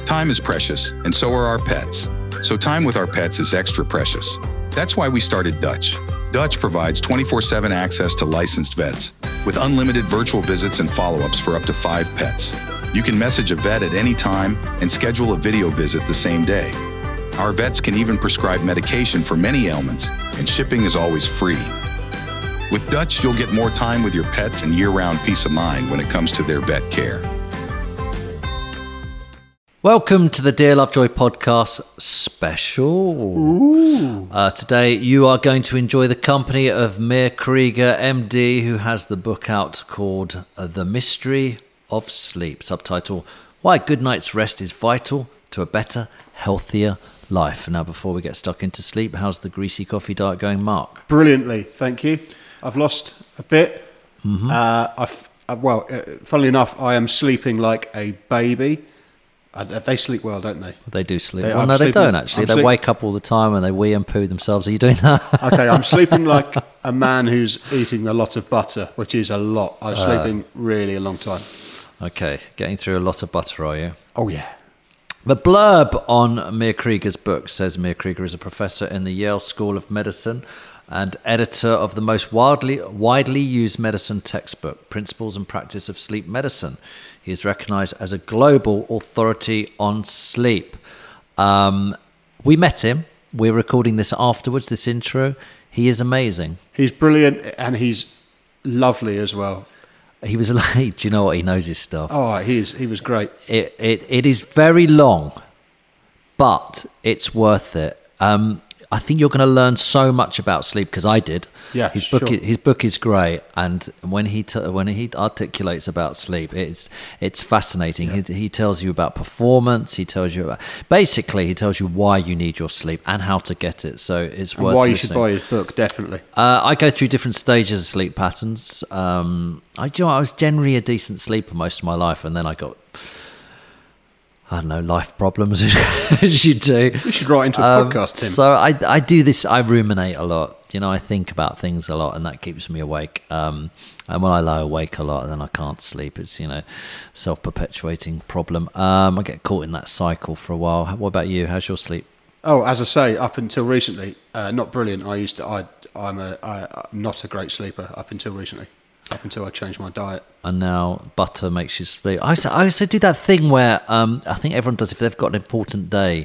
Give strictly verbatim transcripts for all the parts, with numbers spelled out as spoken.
Time is precious, and so are our pets. So time with our pets is extra precious. That's why we started Dutch. Dutch provides twenty-four seven access to licensed vets, with unlimited virtual visits and follow-ups for up to five pets. You can message a vet at any time and schedule a video visit the same day. Our vets can even prescribe medication for many ailments, and shipping is always free. With Dutch, you'll get more time with your pets and year-round peace of mind when it comes to their vet care. Welcome to the Dear Lovejoy podcast special. Uh, today you are going to enjoy the company of Mir Krieger, M D, who has the book out called uh, The Mystery of Sleep, subtitle, Why a Good Night's Rest is Vital to a Better, Healthier Life. Now, before we get stuck into sleep, how's the greasy coffee diet going, Mark? Brilliantly, thank you. I've lost a bit. Mm-hmm. Uh, I've, uh, well, uh, funnily enough, I am sleeping like a baby. Uh, they sleep well, don't they? They do sleep they, well. I'm no, sleeping, they don't, actually. I'm they sleep- wake up all the time and they wee and poo themselves. Are you doing that? Okay, I'm sleeping like a man who's eating a lot of butter, which is a lot. I'm uh, sleeping really a long time. Okay, getting through a lot of butter, are you? Oh, yeah. The blurb on Mir Krieger's book says Mir Krieger is a professor in the Yale School of Medicine and editor of the most widely widely used medicine textbook, Principles and Practice of Sleep Medicine. He is recognized as a global authority on sleep. Um, we met him. We're recording this afterwards, this intro. He is amazing. He's brilliant and he's lovely as well. He was like, do you know what? He knows his stuff. Oh, he is. He was great. It it it is very long, but it's worth it. Um, I think you're going to learn so much about sleep because I did. Yeah, his book. sure. His book is great, and when he t- when he articulates about sleep, it's it's fascinating. Yeah. He he tells you about performance. He tells you about basically he tells you why you need your sleep and how to get it. So it's and worth why you listening. should buy his book. Definitely. Uh, I go through different stages of sleep patterns. Um, I do. You know, I was generally a decent sleeper most of my life, and then I got. I don't know, life problems, as you do. You should write into a um, podcast, Tim. So I, I do this, I ruminate a lot. You know, I think about things a lot, and that keeps me awake. Um, and when I lie awake a lot, then I can't sleep. It's, you know, self-perpetuating problem. Um, I get caught in that cycle for a while. What about you? How's your sleep? Oh, as I say, up until recently, uh, not brilliant. I used to, I, I'm a, I, I'm not a great sleeper up until recently. Up until I changed my diet. And now butter makes you sleep. I also, I also do that thing where um, I think everyone does. If they've got an important day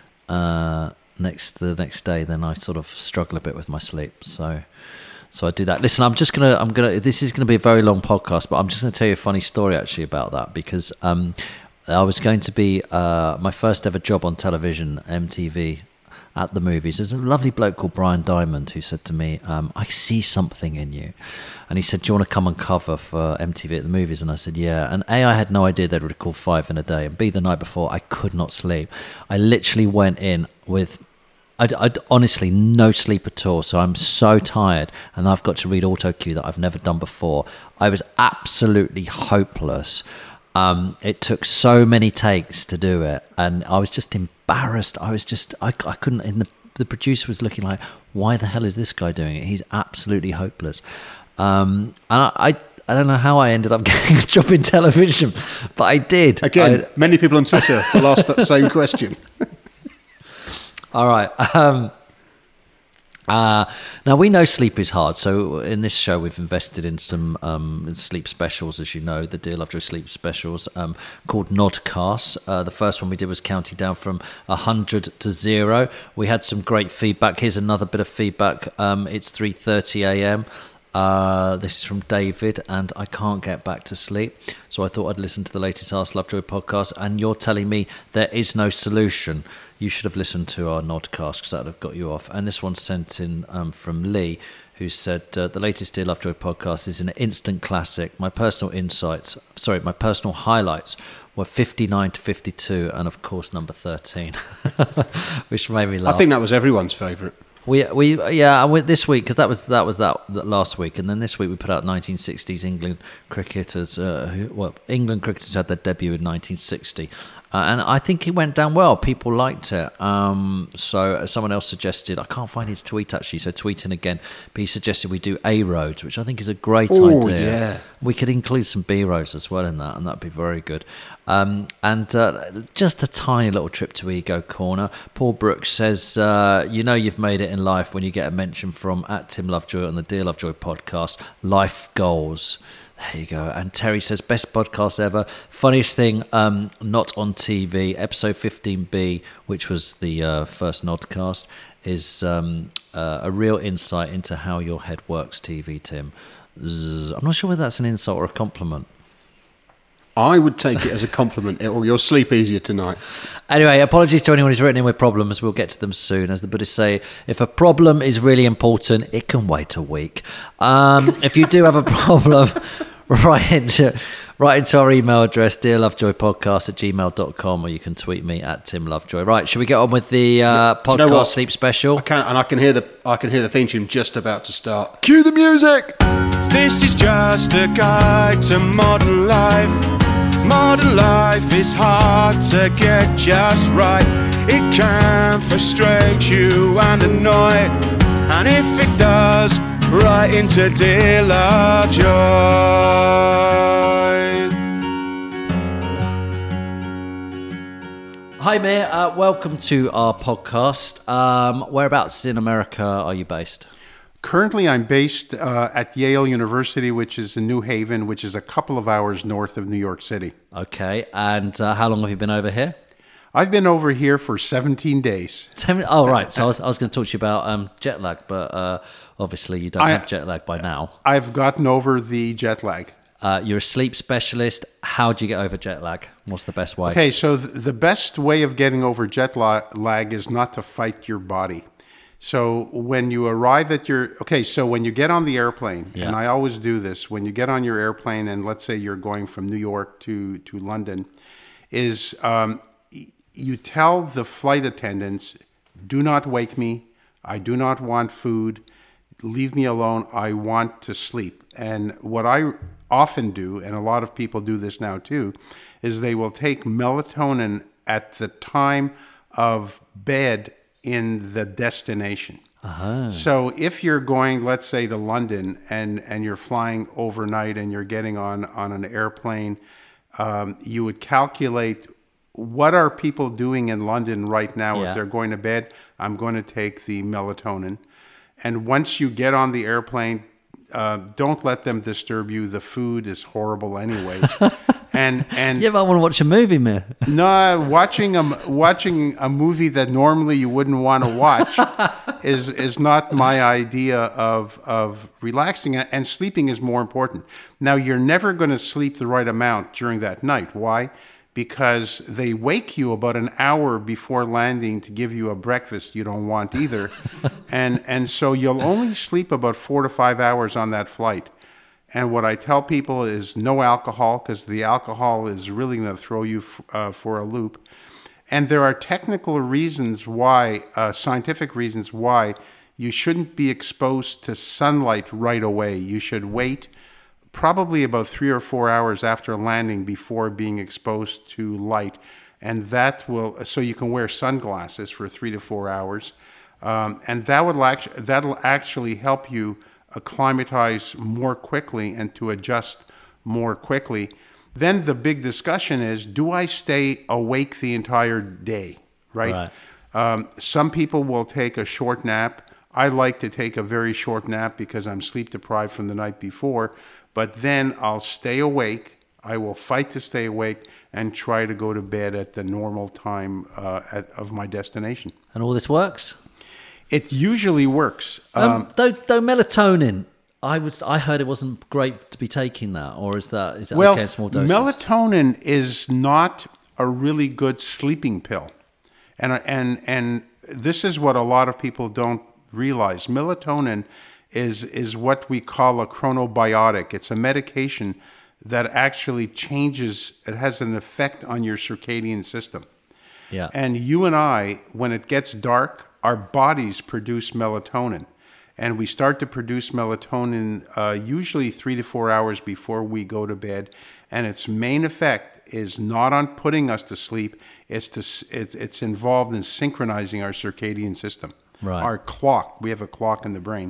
uh, next the next day, then I sort of struggle a bit with my sleep. So, so I do that. Listen, I'm just gonna, I'm gonna. This is gonna be a very long podcast, but I'm just gonna tell you a funny story actually about that because um, I was going to be uh, my first ever job on television, M T V. At the movies. There's a lovely bloke called Brian Diamond who said to me, um, I see something in you. And he said, do you want to come and cover for M T V at the movies? And I said, yeah. And A, I had no idea they'd record five in a day. And B, the night before, I could not sleep. I literally went in with, I'd, I'd honestly no sleep at all. So I'm so tired. And I've got to read auto cue that I've never done before. I was absolutely hopeless. Um, it took so many takes to do it, and I was just embarrassed. I was just, I, I couldn't, and the, the producer was looking like, why the hell is this guy doing it? He's absolutely hopeless. Um, and I, I, I don't know how I ended up getting a job in television, but I did. Again, I, many people on Twitter will ask that same question. All right. Um, Uh, now, we know sleep is hard, so in this show we've invested in some um, sleep specials, as you know, the Dear Lovejoy sleep specials um, called Nodcasts. Uh, the first one we did was counting down from one hundred to zero. We had some great feedback. Here's another bit of feedback. Um, it's three thirty a.m. Uh, this is from David, and I can't get back to sleep, so I thought I'd listen to the latest Ask Lovejoy podcast, and you're telling me there is no solution. You should have listened to our Nodcast because that would have got you off. And this one's sent in um, from Lee, who said, uh, the latest Dear Lovejoy podcast is an instant classic. My personal insights, sorry, my personal highlights were fifty-nine to fifty-two, and of course number thirteen, which made me laugh. I think that was everyone's favourite. We we yeah, I went this week because that was that was that, that last week, and then this week we put out nineteen sixties England cricketers. Uh, who, well, England cricketers had their debut in nineteen sixty. Uh, and I think it went down well. People liked it. Um, so someone else suggested, I can't find his tweet actually, so tweet in again, but he suggested we do A roads, which I think is a great Ooh, idea. yeah. We could include some B roads as well in that, and that'd be very good. Um, and uh, just a tiny little trip to Ego Corner. Paul Brooks says, uh, you know you've made it in life when you get a mention from at Tim Lovejoy on the Dear Lovejoy podcast, life goals. There you go. And Terry says, best podcast ever. Funniest thing, um, not on T V. Episode fifteen B, which was the uh, first Nodcast, is um, uh, a real insight into how your head works, T V, Tim. Zzz. I'm not sure whether that's an insult or a compliment. I would take it as a compliment. Or you'll sleep easier tonight. Anyway, apologies to anyone who's written in with problems. We'll get to them soon. As the Buddhists say, if a problem is really important, it can wait a week. Um, if you do have a problem, write into, write into our email address, dearlovejoypodcast at gmail dot com, or you can tweet me at Tim Lovejoy. Right, should we get on with the uh, podcast you know what? sleep special? I can, and I can hear the I can hear the theme tune just about to start. Cue the music! This is just a guide to modern life. Modern life is hard to get just right. It can frustrate you and annoy. And if it does, right into Dear Lovejoy. Hi, Mir. Uh, welcome to our podcast. Um, whereabouts in America are you based? Currently, I'm based uh, at Yale University, which is in New Haven, which is a couple of hours north of New York City. Okay, and uh, how long have you been over here? I've been over here for seventeen days. Oh, right. So I was, I was going to talk to you about um, jet lag, but uh, obviously you don't I, have jet lag by now. I've gotten over the jet lag. Uh, you're a sleep specialist. How do you get over jet lag? What's the best way? Okay, so th- the best way of getting over jet la- lag is not to fight your body. So when you arrive at your, okay, so when you get on the airplane, Yeah. and I always do this, when you get on your airplane and let's say you're going from New York to, to London, is um, y- you tell the flight attendants, do not wake me, I do not want food, leave me alone, I want to sleep. And what I often do, and a lot of people do this now too, is they will take melatonin at the time of bed in the destination. Uh-huh. So if you're going, let's say, to London and, and you're flying overnight and you're getting on, on an airplane, um, you would calculate what are people doing in London right now. Yeah. If they're going to bed, I'm going to take the melatonin. And once you get on the airplane, uh, don't let them disturb you. The food is horrible anyways. and and Yeah, but I want to watch a movie, man. no, watching a watching a movie that normally you wouldn't want to watch is is not my idea of of relaxing, and sleeping is more important. Now, you're never going to sleep the right amount during that night. Why? Because they wake you about an hour before landing to give you a breakfast you don't want either. and and so you'll only sleep about four to five hours on that flight. And what I tell people is no alcohol, because the alcohol is really going to throw you f- uh, for a loop. And there are technical reasons why, uh, scientific reasons why, you shouldn't be exposed to sunlight right away. You should wait probably about three or four hours after landing before being exposed to light. And that will, so you can wear sunglasses for three to four hours. Um, and that would actually, that'll actually help you acclimatize more quickly and to adjust more quickly. Then the big discussion is, do I stay awake the entire day, right? Right. Um, some people will take a short nap. I like to take a very short nap because I'm sleep deprived from the night before, but then I'll stay awake. I will fight to stay awake and try to go to bed at the normal time uh, at, of my destination. And all this works? It usually works. Um, Um, though, though melatonin, I was I heard it wasn't great to be taking that, or is that is that well, okay in small doses? melatonin is not a really good sleeping pill, and and and this is what a lot of people don't realize. Melatonin is is what we call a chronobiotic. It's a medication that actually changes. It has an effect on your circadian system. Yeah. And you and I, when it gets dark, our bodies produce melatonin. and we start to produce melatonin uh, usually three to four hours before we go to bed, and its main effect is not on putting us to sleep. It's to it's, it's involved in synchronizing our circadian system, Right. our clock. We have a clock in the brain,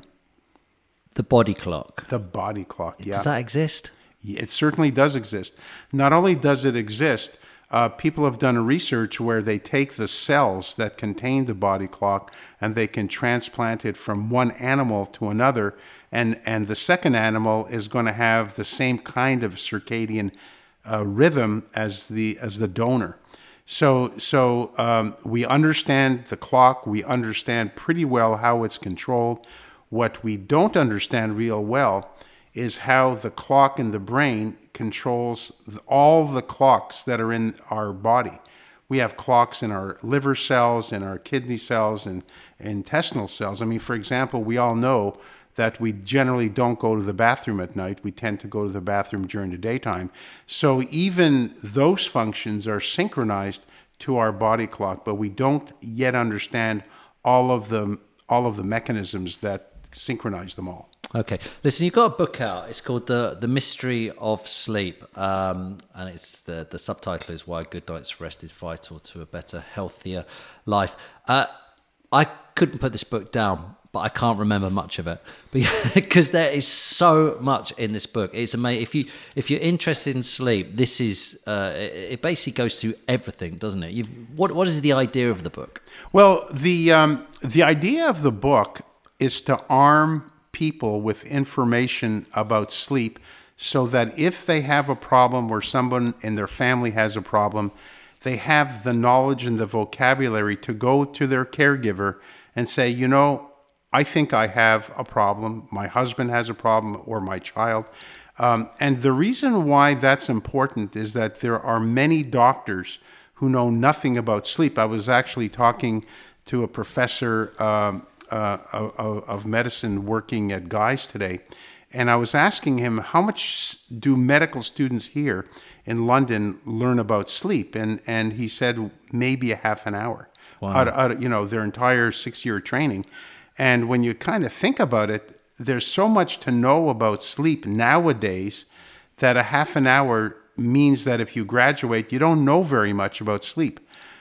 The body clock. the body clock. Yeah, Does that exist? it certainly does exist. Not only does it exist, uh, people have done research where they take the cells that contain the body clock and they can transplant it from one animal to another, and, and the second animal is going to have the same kind of circadian uh, rhythm as the as the donor. So, so um, we understand the clock. We understand pretty well how it's controlled. What we don't understand real well is how the clock in the brain controls all the clocks that are in our body. We have clocks in our liver cells, in our kidney cells, and intestinal cells. I mean, for example, we all know that we generally don't go to the bathroom at night. We tend to go to the bathroom during the daytime. So even those functions are synchronized to our body clock, but we don't yet understand all of the all of the mechanisms that synchronize them all. Okay, listen, you've got a book out. It's called the the Mystery of Sleep, um, and it's the the subtitle is Why a Good Night's Rest is Vital to a Better, Healthier Life. Uh, I couldn't put this book down, but I can't remember much of it because there is so much in this book. It's amazing. If you if you're interested in sleep, this is uh, it, it basically goes through everything, doesn't it? You've, what what is the idea of the book? Well, the um, the idea of the book is to arm people with information about sleep so that if they have a problem or someone in their family has a problem, they have the knowledge and the vocabulary to go to their caregiver and say, you know, I think I have a problem, my husband has a problem, or my child. Um, and the reason why that's important is that there are many doctors who know nothing about sleep. I was actually talking to a professor um, uh, of, of medicine working at Guy's today, and I was asking him, how much do medical students here in London learn about sleep? And and he said maybe a half an hour Wow. out, of, out of, you know, their entire six-year training. And when you kind of think about it, there's so much to know about sleep nowadays that a half an hour means that if you graduate, you don't know very much about sleep.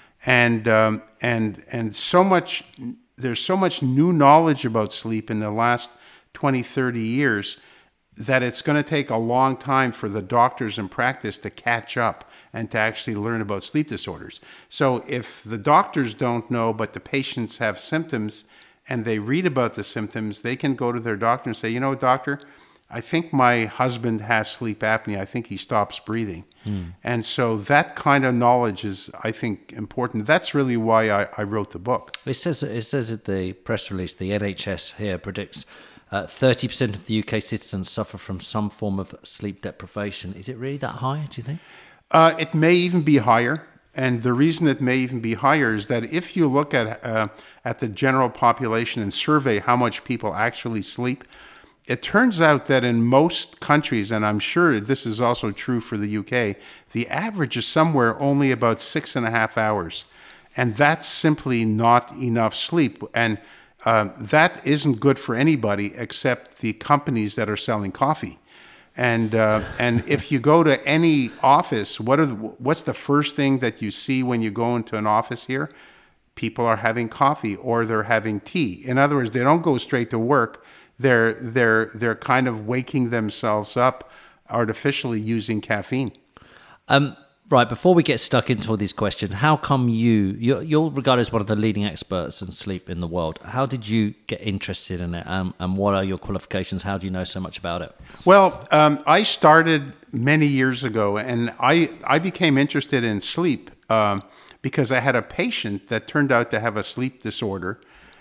And um, and and so much, there's so much new knowledge about sleep in the last twenty, thirty years that it's going to take a long time for the doctors in practice to catch up and to actually learn about sleep disorders. So if the doctors don't know, but the patients have symptoms and they read about the symptoms, they can go to their doctor and say, you know, doctor, I think my husband has sleep apnea. I think he stops breathing. Mm. And so that kind of knowledge is, I think, important. That's really why I, I wrote the book. It says it says at the press release, the N H S here predicts uh, thirty percent of the U K citizens suffer from some form of sleep deprivation. Is it really that high, do you think? Uh, it may even be higher. And the reason it may even be higher is that if you look at uh, at the general population and survey how much people actually sleep, it turns out that in most countries, and I'm sure this is also true for the U K, the average is somewhere only about six and a half hours. And that's simply not enough sleep. And uh, that isn't good for anybody except the companies that are selling coffee. And uh, and if you go to any office, what are the, what's the first thing that you see when you go into an office here? People are having coffee or they're having tea. In other words, they don't go straight to work. They're they're they're kind of waking themselves up artificially using caffeine. Um, right. Before we get stuck into all these questions, how come you you're, you're regarded as one of the leading experts in sleep in the world? How did you get interested in it, um, and what are your qualifications? How do you know so much about it? Well, um, I started many years ago, and I I became interested in sleep um, because I had a patient that turned out to have a sleep disorder,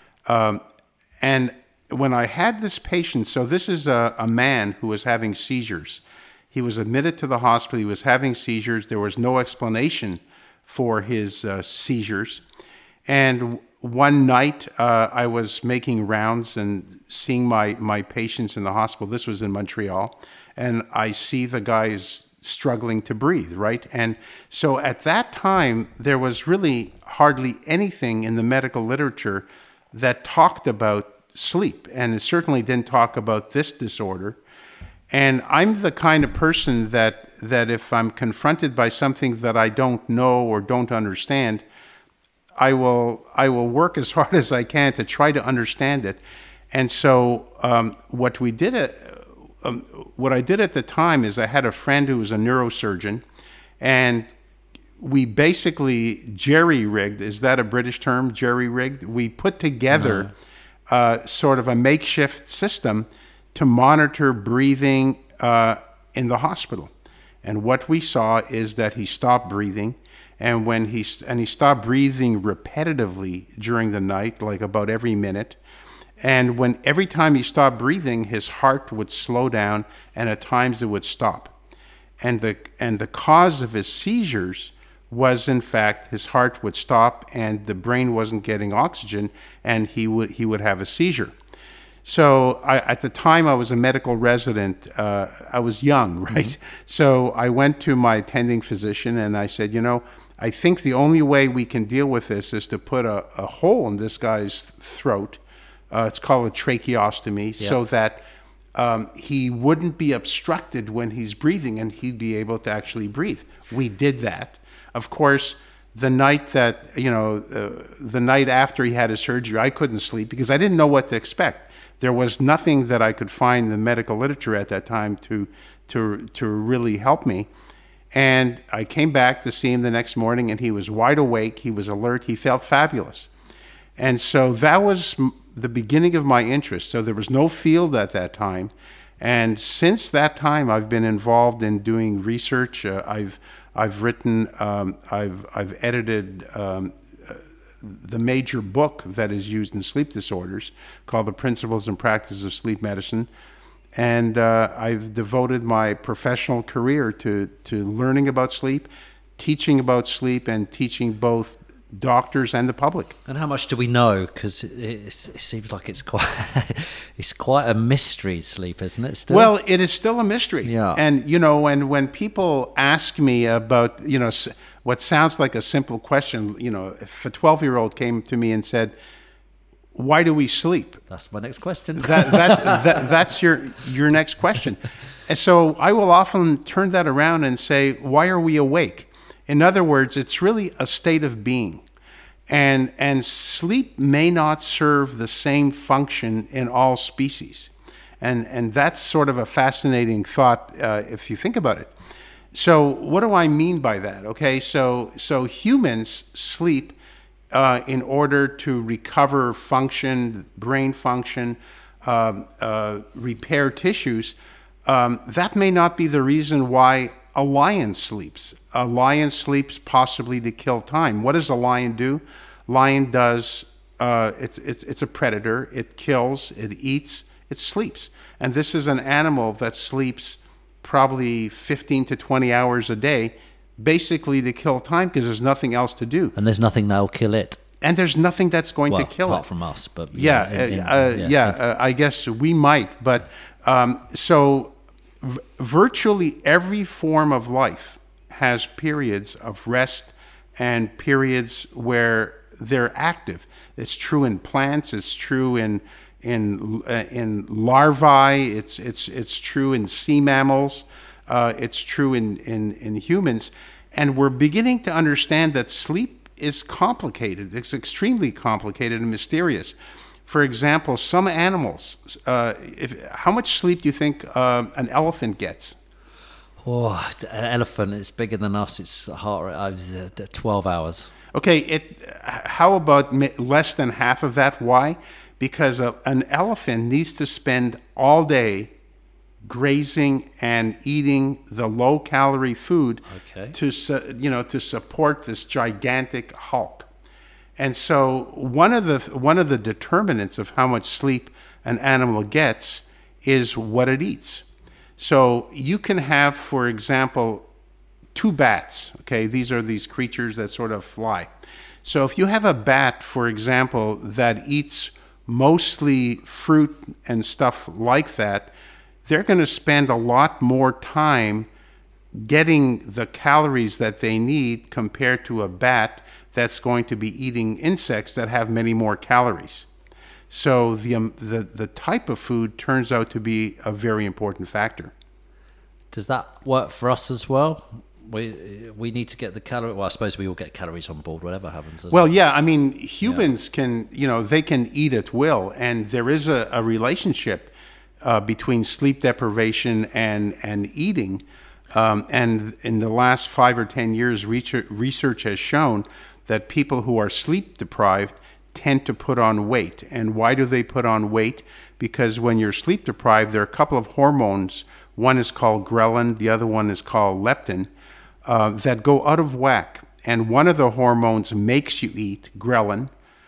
um, and when I had this patient, so this is a, a man who was having seizures. He was admitted to the hospital. He was having seizures. There was no explanation for his uh, seizures. And one night uh, I was making rounds and seeing my, my patients in the hospital. This was in Montreal. And I see the guys struggling to breathe, right? And so at that time, there was really hardly anything in the medical literature that talked about sleep, and it certainly didn't talk about this disorder. And I'm the kind of person that that if I'm confronted by something that I don't know or don't understand, I will I will work as hard as I can to try to understand it. And so um, what we did at, um, what I did at the time is I had a friend who was a neurosurgeon, and we basically jerry-rigged. Is that a British term, jerry-rigged? We put together no. uh, sort of a makeshift system to monitor breathing uh, in the hospital. And what we saw is that he stopped breathing, and when he and he stopped breathing repetitively during the night, like about every minute. And when every time he stopped breathing, his heart would slow down, and at times it would stop. And the and the cause of his seizures was, in fact, his heart would stop, and the brain wasn't getting oxygen, and he would he would have a seizure. So I, at the time I was a medical resident, uh, I was young, right? Mm-hmm. So I went to my attending physician and I said, you know, I think the only way we can deal with this is to put a, a hole in this guy's throat. Uh, it's called a tracheostomy, yeah. so that um, he wouldn't be obstructed when he's breathing and he'd be able to actually breathe. We did that. Of course, the night that, you know, uh, the night after he had his surgery, I couldn't sleep because I didn't know what to expect. There was nothing that I could find in the medical literature at that time to to to really help me. And I came back to see him the next morning, and he was wide awake. He was alert. He felt fabulous. And so that was the beginning of my interest. So there was no field at that time. And since that time, I've been involved in doing research. Uh, I've I've written, um, I've I've edited um, the major book that is used in sleep disorders called The Principles and Practices of Sleep Medicine. And uh, I've devoted my professional career to, to learning about sleep, teaching about sleep, and teaching both doctors and the public. And how much do we know? Because it, it, it seems like it's quite it's quite a mystery, sleep, isn't it? Still? Well, it is still a mystery. Yeah. And you know, and when people ask me about, you know, what sounds like a simple question, you know, if a twelve-year-old came to me and said, "Why do we sleep?" That's my next question. that, that, that that's your your next question. And so I will often turn that around and say, "Why are we awake?" In other words, it's really a state of being. And and sleep may not serve the same function in all species. And and that's sort of a fascinating thought uh, if you think about it. So what do I mean by that? Okay, so so humans sleep uh, in order to recover function, brain function, uh, uh, repair tissues. Um, that may not be the reason why a lion sleeps. A lion sleeps possibly to kill time. What does a lion do? Lion does, uh, it's, it's, it's a predator. It kills, it eats, it sleeps. And this is an animal that sleeps probably fifteen to twenty hours a day, basically to kill time because there's nothing else to do. And there's nothing that'll kill it. And there's nothing that's going well, to kill apart it. from us, but yeah, yeah, in, in, uh, yeah, yeah uh, I guess we might. But um, so v- virtually every form of life has periods of rest and periods where they're active. It's true in plants. It's true in in uh, in larvae. It's it's it's true in sea mammals. Uh, it's true in, in in humans, and we're beginning to understand that sleep is complicated. It's extremely complicated and mysterious. For example, some animals. Uh, if, how much sleep do you think uh, an elephant gets? Oh, an elephant, it's bigger than us. It's heart rate, uh, twelve hours. Okay, it. How about less than half of that? Why? Because a, an elephant needs to spend all day grazing and eating the low-calorie food okay. to su- you know to support this gigantic hulk. And so one of the one of the determinants of how much sleep an animal gets is what it eats. So you can have, for example, two bats. Okay, these are these creatures that sort of fly. So if you have a bat, for example, that eats mostly fruit and stuff like that, they're going to spend a lot more time getting the calories that they need compared to a bat that's going to be eating insects that have many more calories. So the um, the the type of food turns out to be a very important factor. Does that work for us as well? We we need to get the calorie. Well, I suppose we all get calories on board, whatever happens. Well, yeah, I mean, humans yeah. can, you know, they can eat at will, and there is a, a relationship uh, between sleep deprivation and and eating. Um, and in the last five or ten years, research, research has shown that people who are sleep deprived tend to put on weight. And why do they put on weight? Because when you're sleep deprived, there are a couple of hormones. One is called ghrelin, the other one is called leptin, uh, that go out of whack. And one of the hormones makes you eat, ghrelin,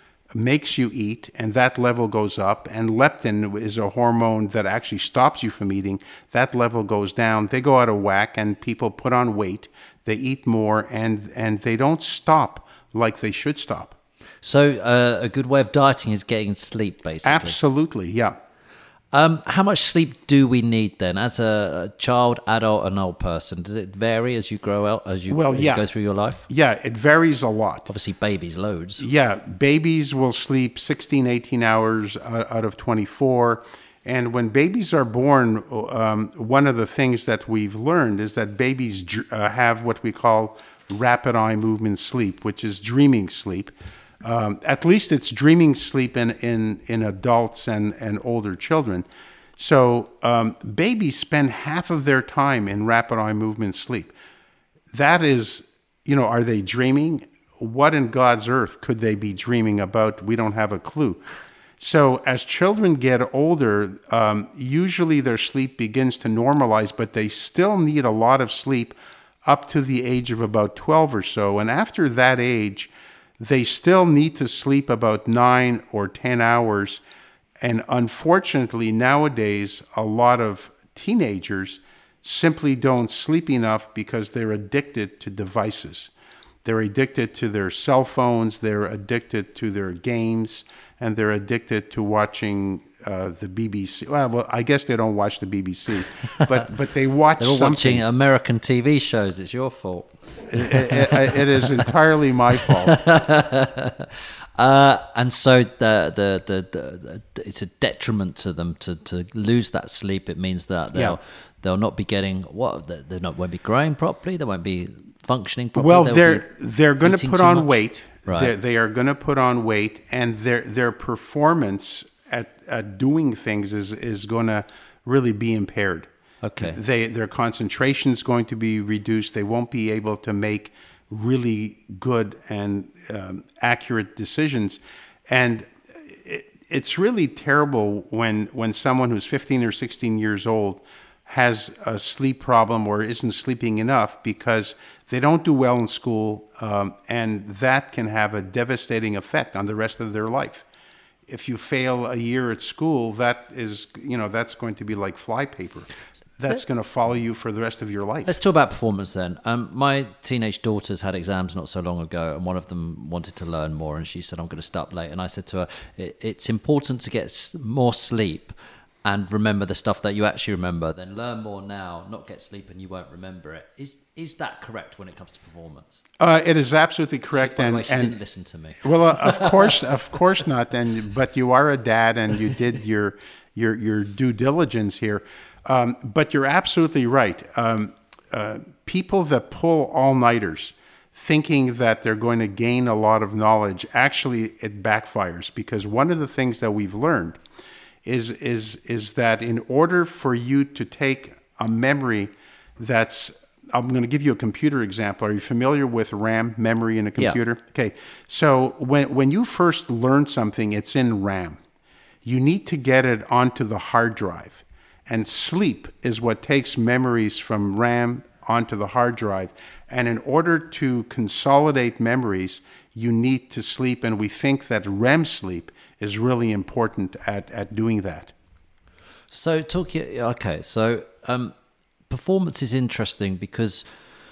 makes you eat, and that level goes up. And leptin is a hormone that actually stops you from eating. That level goes down. They go out of whack, and people put on weight. They eat more, and, and they don't stop like they should stop. So uh, a good way of dieting is getting sleep, basically. Absolutely, yeah. Um, how much sleep do we need then, as a, a child, adult, and old person? Does it vary as you grow out, as you, well, as yeah. you go through your life? Yeah, it varies a lot. Obviously, babies, loads. Yeah, babies will sleep sixteen, eighteen hours out of twenty-four. And when babies are born, um, one of the things that we've learned is that babies uh, have what we call rapid eye movement sleep, which is dreaming sleep. Um, at least it's dreaming sleep in, in, in adults and, and older children. So um, babies spend half of their time in rapid eye movement sleep. That is, you know, are they dreaming? What in God's earth could they be dreaming about? We don't have a clue. So as children get older, um, usually their sleep begins to normalize, but they still need a lot of sleep up to the age of about twelve or so. And after that age, they still need to sleep about nine or ten hours. And unfortunately, nowadays, a lot of teenagers simply don't sleep enough because they're addicted to devices. They're addicted to their cell phones, they're addicted to their games, and they're addicted to watching uh, the B B C. Well, well, I guess they don't watch the B B C, but but they watch They're all something. watching American T V shows. It's your fault. It, it, it is entirely my fault. Uh, and so the, the, the, the, the it's a detriment to them to, to lose that sleep. It means that they'll Yeah. they'll not be getting what they not won't be growing properly. They won't be functioning properly. Well, They'll they're be they're going to eating put too on much. weight. Right. They're, they are going to put on weight, and their their performance at, at doing things is is going to really be impaired. Okay. They their concentration is going to be reduced. They won't be able to make really good and um, accurate decisions, and it, it's really terrible when when someone who's fifteen or sixteen years old has a sleep problem or isn't sleeping enough because they don't do well in school, um, and that can have a devastating effect on the rest of their life. If you fail a year at school, that is, you know, that's going to be like flypaper. That's going to follow you for the rest of your life. Let's talk about performance then. Um, my teenage daughters had exams not so long ago, and one of them wanted to learn more, and she said, I'm going to stay up late. And I said to her, it, it's important to get s- more sleep and remember the stuff that you actually remember. Then learn more now, not get sleep and you won't remember it. Is is that correct when it comes to performance? Uh, it is absolutely correct. By the and way, she and didn't listen to me. well, uh, of course, of course not. And but you are a dad, and you did your your your due diligence here. Um, but you're absolutely right. Um, uh, people that pull all-nighters thinking that they're going to gain a lot of knowledge, actually it backfires, because one of the things that we've learned is is is that in order for you to take a memory that's, I'm going to give you a computer example. Are you familiar with RAM, memory in a computer? Yeah. Okay, so when when you first learn something, it's in RAM. You need to get it onto the hard drive. And sleep is what takes memories from RAM onto the hard drive. And in order to consolidate memories, you need to sleep. And we think that R E M sleep is really important at, at doing that. So talking, okay, so um, performance is interesting because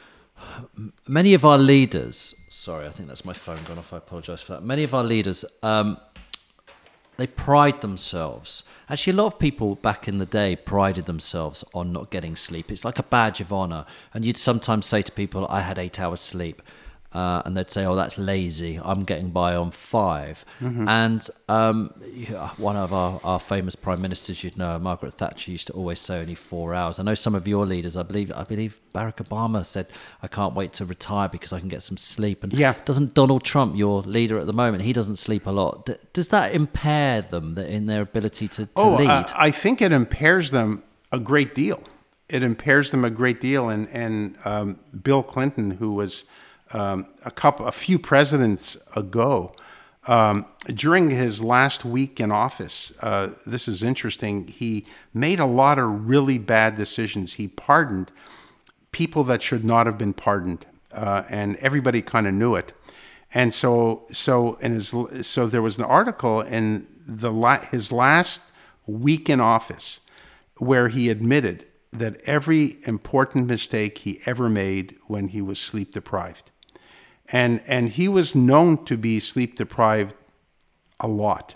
many of our leaders, sorry, I think that's my phone gone off, I apologize for that. Many of our leaders, um, they pride themselves. Actually, a lot of people back in the day prided themselves on not getting sleep. It's like a badge of honor. And you'd sometimes say to people, I had eight hours sleep. Uh, and they'd say, "Oh, that's lazy. I'm getting by on five." Mm-hmm. And um, yeah, one of our, our famous prime ministers, you'd know, Margaret Thatcher, used to always say only four hours. I know some of your leaders. I believe I believe Barack Obama said, "I can't wait to retire because I can get some sleep." And Yeah. doesn't Donald Trump, your leader at the moment, he doesn't sleep a lot? D- does that impair them in their ability to, to oh, lead? uh, I think it impairs them a great deal. It impairs them a great deal. And and um, Bill Clinton, who was Um, a couple, a few presidents ago, um, during his last week in office, uh, this is interesting. He made a lot of really bad decisions. He pardoned people that should not have been pardoned, uh, and everybody kind of knew it. And so, so in his, so there was an article in the la- his last week in office where he admitted that every important mistake he ever made when he was sleep deprived. And and he was known to be sleep deprived a lot.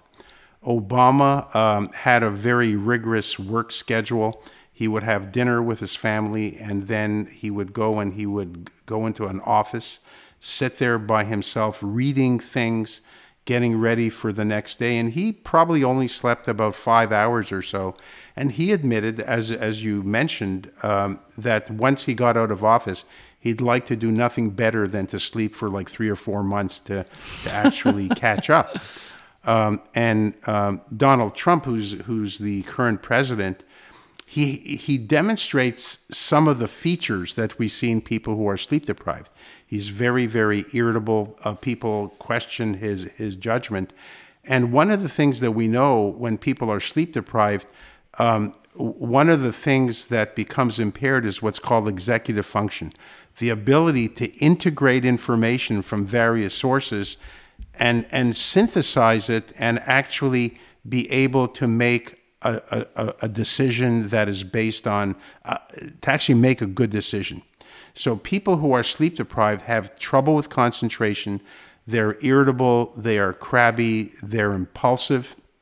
Obama um, had a very rigorous work schedule. He would have dinner with his family, and then he would go and he would go into an office, sit there by himself, reading things, getting ready for the next day. And he probably only slept about five hours or so. And he admitted, as as you mentioned, um, that once he got out of office, he'd like to do nothing better than to sleep for like three or four months to, to actually catch up. Um, and um, Donald Trump, who's who's the current president, he he demonstrates some of the features that we see in people who are sleep deprived. He's very, very irritable. Uh, people question his his judgment. And one of the things that we know when people are sleep deprived, um, one of the things that becomes impaired is what's called executive function. The ability to integrate information from various sources and and synthesize it and actually be able to make a, a, a decision that is based on, uh, to actually make a good decision. So people who are sleep deprived have trouble with concentration. They're irritable, they are crabby, they're impulsive.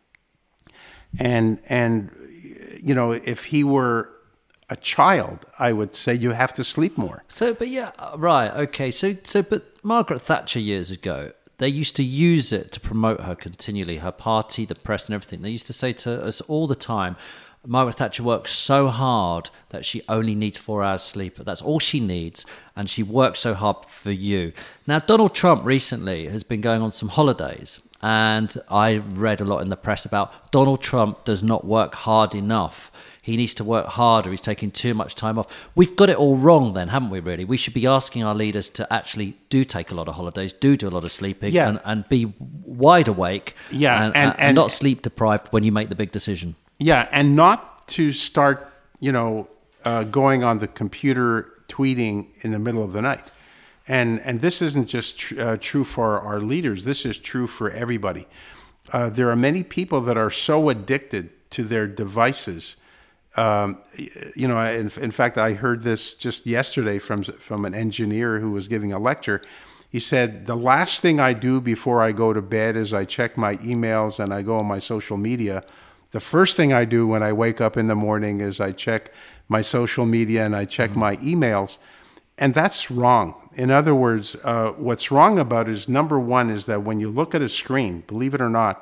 And, and you know, if he were a child, I would say you have to sleep more. So, but yeah, right, okay. So, so, but Margaret Thatcher years ago, they used to use it to promote her continually, her party, the press, and everything. They used to say to us all the time, Margaret Thatcher works so hard that she only needs four hours sleep. That's all she needs, and she works so hard for you. Now, Donald Trump recently has been going on some holidays, and I read a lot in the press about Donald Trump does not work hard enough. He needs to work harder. He's taking too much time off. We've got it all wrong then, haven't we, really? We should be asking our leaders to actually do take a lot of holidays, do do a lot of sleeping, yeah. and, and be wide awake yeah, and, and, and, and not sleep deprived when you make the big decision. Yeah, and not to start, you know, uh, going on the computer tweeting in the middle of the night. And and this isn't just tr- uh, true for our leaders. This is true for everybody. Uh, there are many people that are so addicted to their devices. Um, you know, in, in fact, I heard this just yesterday from from an engineer who was giving a lecture. He said, the last thing I do before I go to bed is I check my emails and I go on my social media. The first thing I do when I wake up in the morning is I check my social media and I check mm-hmm. my emails. And that's wrong. In other words, uh, what's wrong about it is, number one, is that when you look at a screen, believe it or not,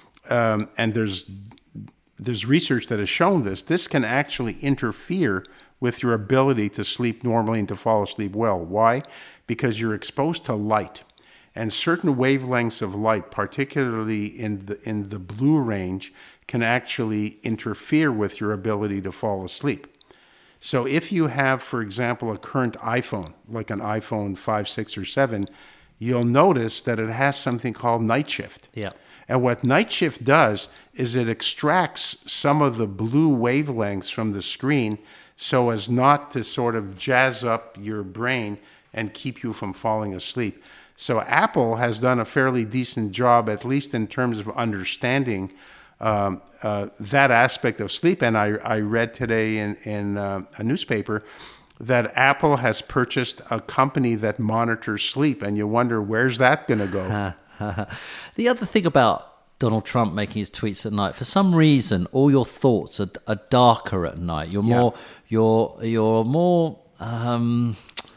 um, and there's there's research that has shown this, this can actually interfere with your ability to sleep normally and to fall asleep well. Why? Because you're exposed to light. And certain wavelengths of light, particularly in the in the blue range, can actually interfere with your ability to fall asleep. So if you have, for example, a current iPhone, like an iPhone five, six, or seven, you'll notice that it has something called night shift. Yeah. And what night shift does is it extracts some of the blue wavelengths from the screen so as not to sort of jazz up your brain and keep you from falling asleep. So Apple has done a fairly decent job, at least in terms of understanding um, uh, that aspect of sleep. And I, I read today in, in uh, a newspaper that Apple has purchased a company that monitors sleep. And you wonder, where's that going to go? The other thing about Donald Trump making his tweets at night, for some reason, all your thoughts are, are darker at night. You're Yeah. more, you're, you're more... Um,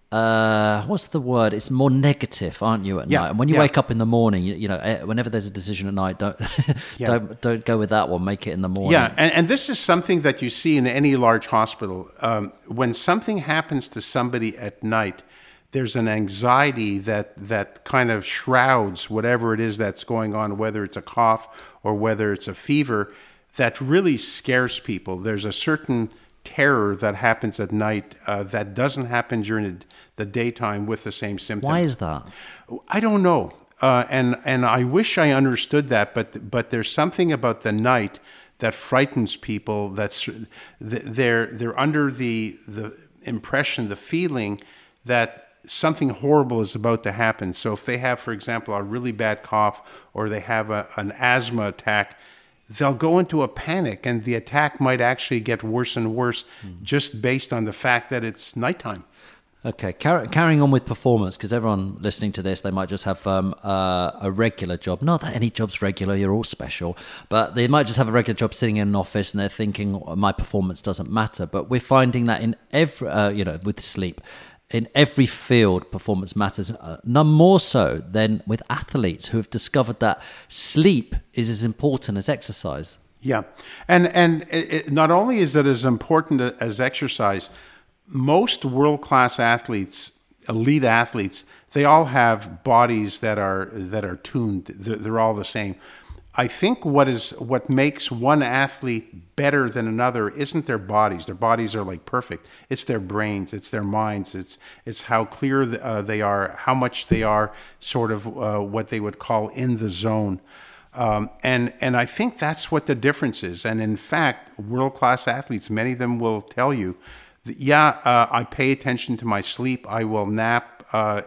uh, what's the word? It's more negative, aren't you, at Yeah, night? And when you yeah. wake up in the morning, you, you know, eh, whenever there's a decision at night, don't Yeah. don't don't go with that one. Make it in the morning. Yeah, and, and this is something that you see in any large hospital. Um, when something happens to somebody at night, there's an anxiety that, that kind of shrouds whatever it is that's going on, whether it's a cough or whether it's a fever, that really scares people. There's a certain terror that happens at night uh, that doesn't happen during the daytime with the same symptoms. Why is that? I don't know, uh, and and I wish I understood that, but but there's something about the night that frightens people. That's they're they're under the the impression, the feeling that something horrible is about to happen. So if they have, for example, a really bad cough or they have a, an asthma attack, they'll go into a panic, and the attack might actually get worse and worse mm. just based on the fact that it's nighttime. Okay, Car- carrying on with performance, because everyone listening to this, they might just have um, uh, a regular job. Not that any job's regular, you're all special, but they might just have a regular job sitting in an office and they're thinking, oh, my performance doesn't matter. But we're finding that in every, uh, you know, with sleep, in every field, performance matters, uh, none more so than with athletes who have discovered that sleep is as important as exercise. Yeah, and and it, it, not only is it as important as exercise, most world-class athletes, elite athletes, they all have bodies that are that are tuned. They're, they're all the same. I think what is what makes one athlete better than another isn't their bodies. Their bodies are like perfect. It's their brains. It's their minds. It's it's how clear uh, they are, how much they are sort of uh, what they would call in the zone. Um, and and I think that's what the difference is. And in fact, world-class athletes, many of them will tell you, that, yeah, uh, I pay attention to my sleep. I will nap. Uh,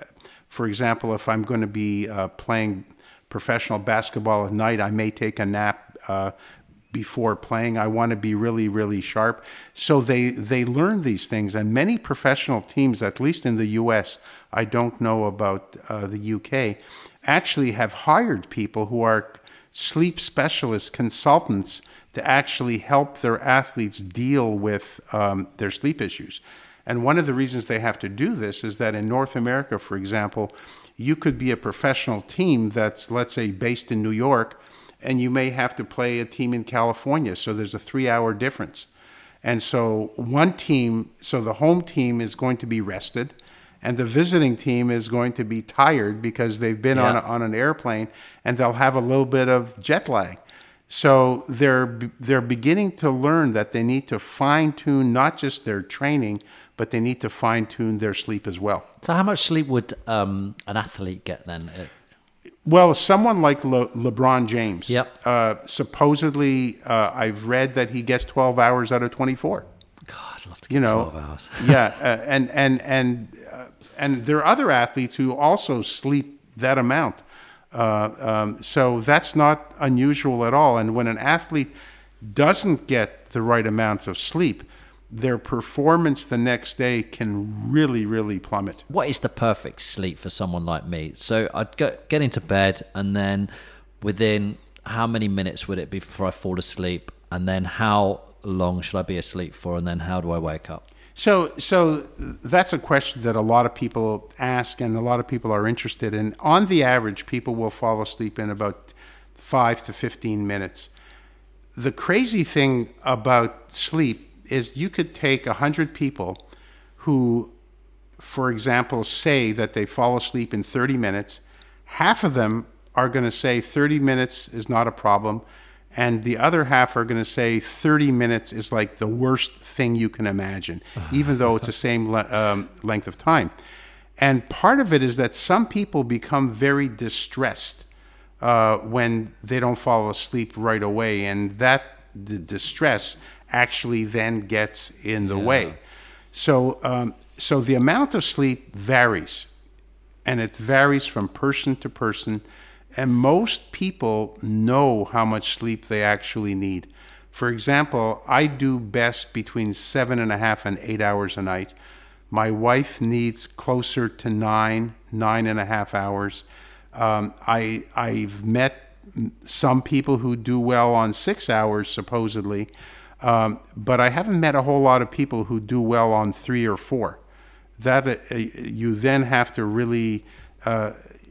for example, if I'm going to be uh, playing professional basketball at night, I may take a nap uh, before playing. I want to be really, really sharp. So they, they learn these things. And many professional teams, at least in the U S, I don't know about uh, the U K, actually have hired people who are sleep specialists, consultants, to actually help their athletes deal with um, their sleep issues. And one of the reasons they have to do this is that in North America, for example, you could be a professional team that's, let's say, based in New York, and you may have to play a team in California. So there's a three-hour difference. And so one team, so the home team is going to be rested, and the visiting team is going to be tired because they've been Yeah. on, a, on an airplane, and they'll have a little bit of jet lag. So they're they're beginning to learn that they need to fine-tune not just their training, but they need to fine-tune their sleep as well. So how much sleep would um, an athlete get then? Well, someone like Le- LeBron James, Yep. uh, supposedly, uh, I've read that he gets twelve hours out of twenty-four. God, I'd love to get You know, twelve hours. yeah, uh, and and and uh, and there are other athletes who also sleep that amount. Uh, um, so that's not unusual at all. And when an athlete doesn't get the right amount of sleep, their performance the next day can really, really plummet. What is the perfect sleep for someone like me? So I'd go, get into bed, and then within how many minutes would it be before I fall asleep? And then how long should I be asleep for? And then how do I wake up? So, so that's a question that a lot of people ask, and a lot of people are interested in. On the average, people will fall asleep in about five to fifteen minutes. The crazy thing about sleep is you could take a hundred people who, for example, say that they fall asleep in thirty minutes. Half of them are going to say thirty minutes is not a problem. And the other half are going to say thirty minutes is like the worst thing you can imagine, even though it's the same le- um, length of time. And part of it is that some people become very distressed uh, when they don't fall asleep right away. And that the distress actually then gets in the Yeah. way. So, um, so the amount of sleep varies, and it varies from person to person. And most people know how much sleep they actually need. For example, I do best between seven and a half and eight hours a night. My wife needs closer to nine, nine and a half hours. Um, I, I've met some people who do well on six hours, supposedly, um, but I haven't met a whole lot of people who do well on three or four. that uh, you then have to really, uh,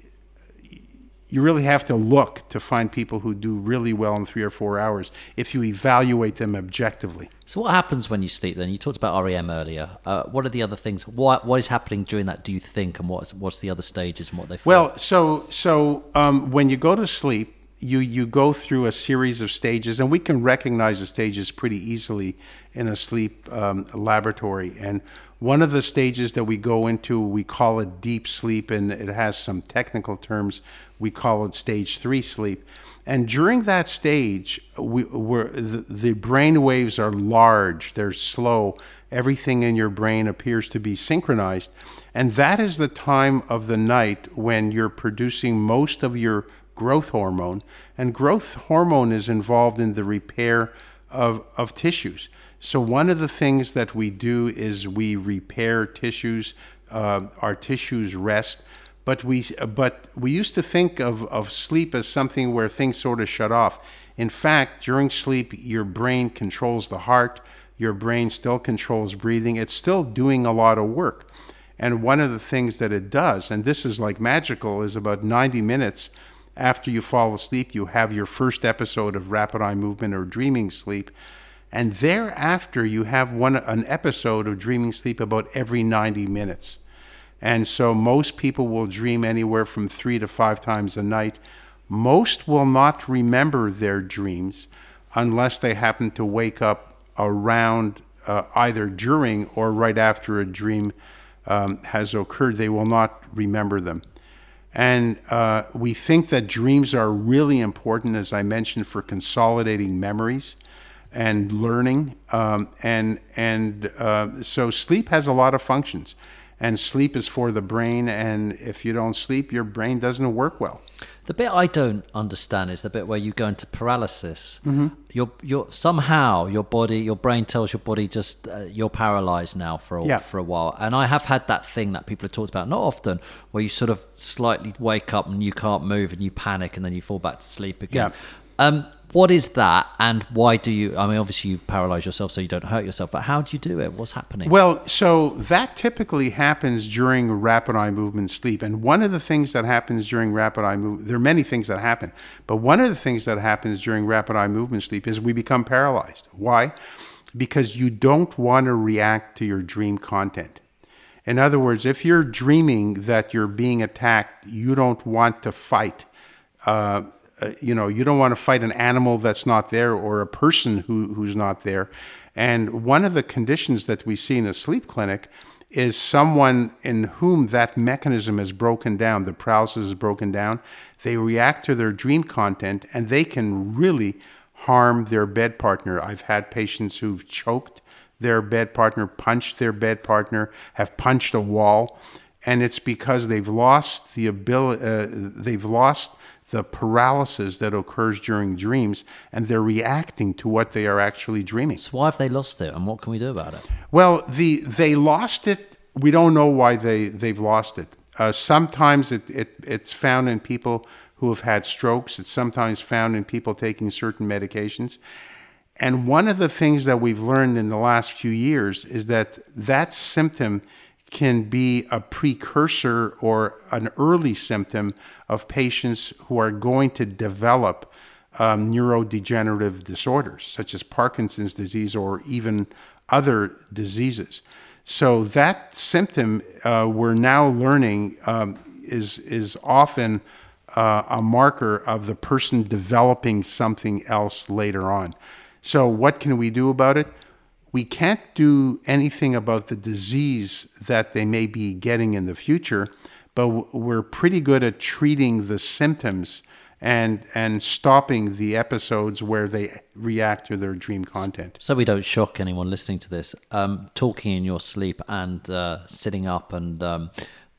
you really have to look to find people who do really well in three or four hours if you evaluate them objectively. So what happens when you sleep then? You talked about R E M earlier. Uh, what are the other things? What What is happening during that, do you think, and what's, what's the other stages and what they feel? Well, so so um, when you go to sleep, you, you go through a series of stages, and we can recognize the stages pretty easily in a sleep um, laboratory. And one of the stages that we go into, we call it deep sleep, and it has some technical terms. We call it stage three sleep. And during that stage, we, we're, the, the brain waves are large, they're slow. Everything in your brain appears to be synchronized. And that is the time of the night when you're producing most of your growth hormone. And growth hormone is involved in the repair of, of tissues. So one of the things that we do is we repair tissues, uh, our tissues rest. But we but we used to think of, of sleep as something where things sort of shut off. In fact, during sleep, your brain controls the heart. Your brain still controls breathing. It's still doing a lot of work. And one of the things that it does, and this is like magical, is about ninety minutes after you fall asleep, you have your first episode of rapid eye movement or dreaming sleep. And thereafter, you have one an episode of dreaming sleep about every ninety minutes. And so most people will dream anywhere from three to five times a night. Most will not remember their dreams unless they happen to wake up around uh, either during or right after a dream um, has occurred. They will not remember them. And uh, we think that dreams are really important, as I mentioned, for consolidating memories and learning. Um, and and uh, so sleep has a lot of functions. And sleep is for the brain, and if you don't sleep, your brain doesn't work well. The bit I don't understand is the bit where you go into paralysis. Mm-hmm. You're, you're somehow your body, your brain tells your body just uh, you're paralyzed now for a, yeah. for a while. And I have had that thing that people have talked about, not often, where you sort of slightly wake up and you can't move and you panic and then you fall back to sleep again. Yeah. Um, what is that, and why do you? I mean, obviously you paralyze yourself so you don't hurt yourself, but how do you do it? What's happening? Well, so that typically happens during rapid eye movement sleep. And one of the things that happens during rapid eye movement, there are many things that happen, but one of the things that happens during rapid eye movement sleep is we become paralyzed. Why? Because you don't want to react to your dream content. In other words, if you're dreaming that you're being attacked, you don't want to fight. Uh, Uh, you know, you don't want to fight an animal that's not there or a person who, who's not there. And one of the conditions that we see in a sleep clinic is someone in whom that mechanism is broken down, the paralysis is broken down. They react to their dream content and they can really harm their bed partner. I've had patients who've choked their bed partner, punched their bed partner, have punched a wall. And it's because they've lost the ability, uh, they've lost the paralysis that occurs during dreams, and they're reacting to what they are actually dreaming. So why have they lost it, and what can we do about it? Well, the they lost it. We don't know why they, they've lost it. Uh, sometimes it, it it's found in people who have had strokes. It's sometimes found in people taking certain medications. And one of the things that we've learned in the last few years is that that symptom can be a precursor or an early symptom of patients who are going to develop um, neurodegenerative disorders, such as Parkinson's disease or even other diseases. So that symptom, uh, we're now learning, um, is, is often uh, a marker of the person developing something else later on. So what can we do about it? We can't do anything about the disease that they may be getting in the future, but we're pretty good at treating the symptoms and and stopping the episodes where they react to their dream content. So we don't shock anyone listening to this, um, talking in your sleep and uh, sitting up and um,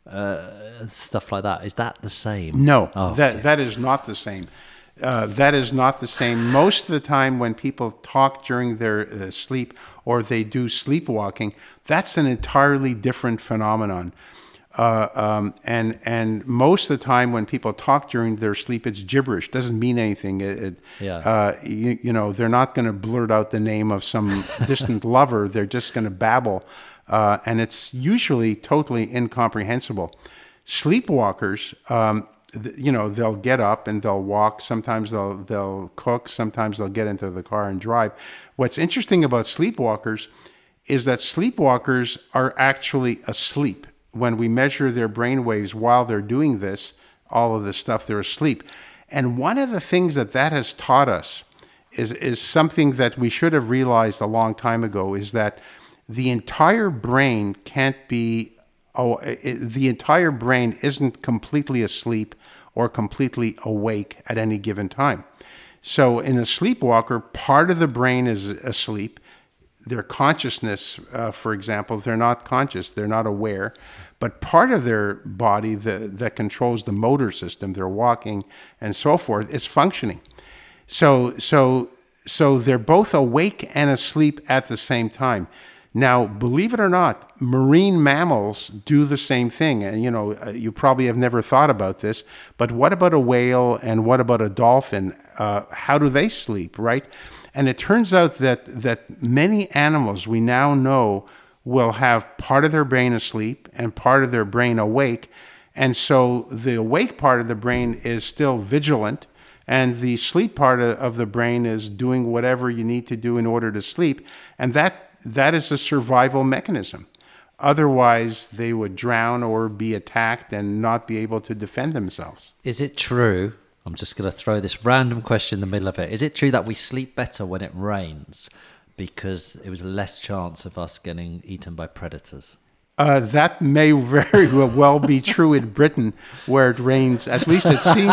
uh, stuff like that, is that the same? No, oh, that okay. that is not the same. Uh, that is not the same. Most of the time when people talk during their uh, sleep or they do sleepwalking, that's an entirely different phenomenon. Uh, um, and and most of the time when people talk during their sleep, it's gibberish. Doesn't mean anything. It, it, Yeah. uh, you, you know, they're not going to blurt out the name of some distant lover. They're just going to babble. uh, and it's usually totally incomprehensible. Sleepwalkers, um, th- you know, they'll get up and they'll walk. Sometimes they'll they'll cook. Sometimes they'll get into the car and drive. What's interesting about sleepwalkers is that sleepwalkers are actually asleep. When we measure their brain waves while they're doing this, all of this stuff, they're asleep. And one of the things that that has taught us is, is something that we should have realized a long time ago, is that the entire brain can't be, oh, it, the entire brain isn't completely asleep or completely awake at any given time. So in a sleepwalker, part of the brain is asleep. Their consciousness, uh, for example, they're not conscious, they're not aware, but part of their body that, that controls the motor system, their walking and so forth, is functioning. So, so, so they're both awake and asleep at the same time. Now, believe it or not, marine mammals do the same thing. And, you know, you probably have never thought about this, but what about a whale and what about a dolphin? Uh, how do they sleep, right? And it turns out that, that many animals we now know will have part of their brain asleep and part of their brain awake. And so the awake part of the brain is still vigilant, and the sleep part of the brain is doing whatever you need to do in order to sleep. And that that is a survival mechanism. Otherwise, they would drown or be attacked and not be able to defend themselves. Is it true? I'm just going to throw this random question in the middle of it. Is it true that we sleep better when it rains because it was less chance of us getting eaten by predators? Uh, that may very well be true in Britain, where it rains. At least it seems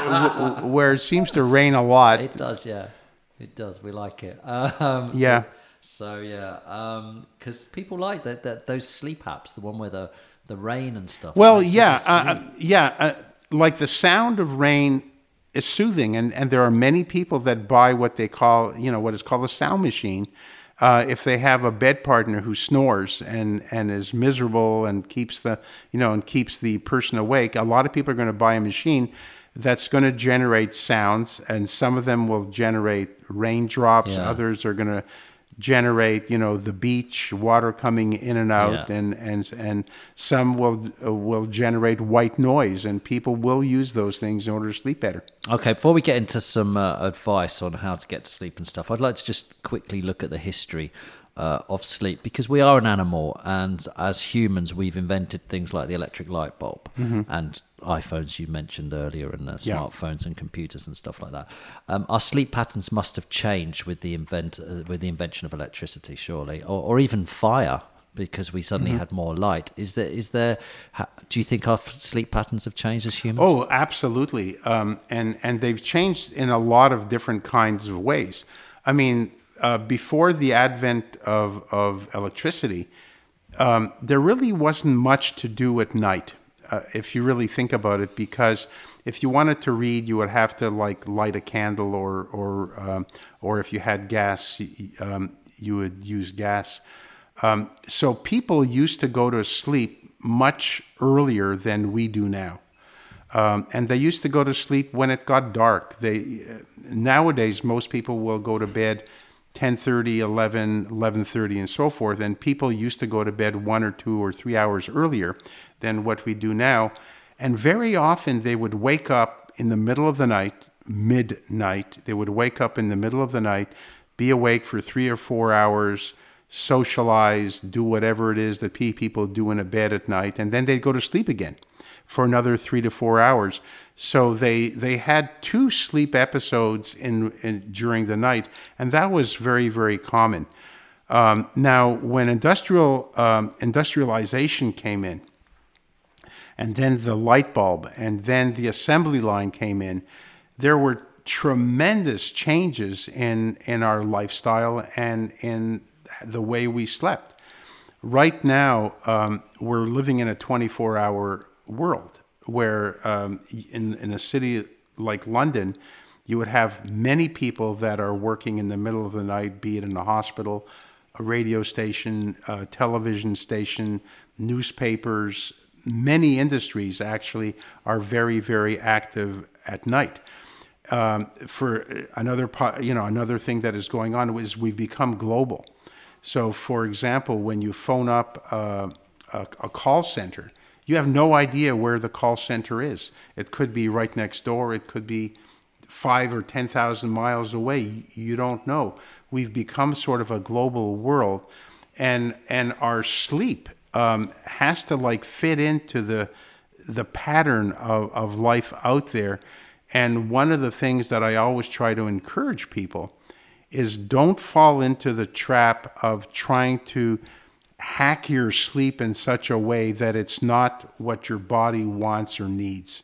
it, where it seems to rain a lot. It does, yeah. It does. We like it. Um, yeah. So, so yeah, because um, people like that, that those sleep apps, the one where the the rain and stuff. Well, yeah, uh, yeah. Uh, like the sound of rain is soothing, and, and there are many people that buy what they call, you know, what is called a sound machine. Uh, if they have a bed partner who snores and, and is miserable and keeps the, you know, and keeps the person awake, a lot of people are going to buy a machine that's going to generate sounds, and some of them will generate raindrops. Yeah. Others are going to generate, you know, the beach, water coming in and out, Yeah. and, and and some will uh, will generate white noise, and people will use those things in order to sleep better. Okay, before we get into some uh, advice on how to get to sleep and stuff, I'd like to just quickly look at the history uh, of sleep, because we are an animal, and as humans, we've invented things like the electric light bulb mm-hmm. and iPhones you mentioned earlier, and uh, smartphones yeah. and computers and stuff like that. Um, our sleep patterns must have changed with the invent uh, with the invention of electricity, surely, or, or even fire, because we suddenly mm-hmm. had more light. Is there? Is there? Ha, do you think our sleep patterns have changed as humans? Oh, absolutely, um, and and they've changed in a lot of different kinds of ways. I mean, uh, before the advent of of electricity, um, there really wasn't much to do at night. Uh, if you really think about it, because if you wanted to read, you would have to like light a candle, or or um, or if you had gas, um, you would use gas. Um, so people used to go to sleep much earlier than we do now, um, and they used to go to sleep when it got dark. They uh, nowadays most people will go to bed ten thirty, eleven, eleven thirty, and so forth. And people used to go to bed one or two or three hours earlier than what we do now. And very often they would wake up in the middle of the night, midnight. They would wake up in the middle of the night, be awake for three or four hours, socialize, do whatever it is that people do in a bed at night, and then they'd go to sleep again for another three to four hours. So they they had two sleep episodes in, in during the night, and that was very, very common. Um, now, when industrial um, industrialization came in, and then the light bulb, and then the assembly line came in, there were tremendous changes in in our lifestyle and in the way we slept. Right now, um, we're living in a twenty-four hour world, where um, in, in a city like London, you would have many people that are working in the middle of the night, be it in a hospital, a radio station, a television station, newspapers. Many industries actually are very, very active at night. Um, for another, you know, another thing that is going on is we've become global. So, for example, when you phone up uh, a, a call center, you have no idea where the call center is. It could be right next door. It could be five or ten thousand miles away. You don't know. We've become sort of a global world, and and our sleep um, has to like fit into the the pattern of, of life out there. And one of the things that I always try to encourage people is don't fall into the trap of trying to hack your sleep in such a way that it's not what your body wants or needs.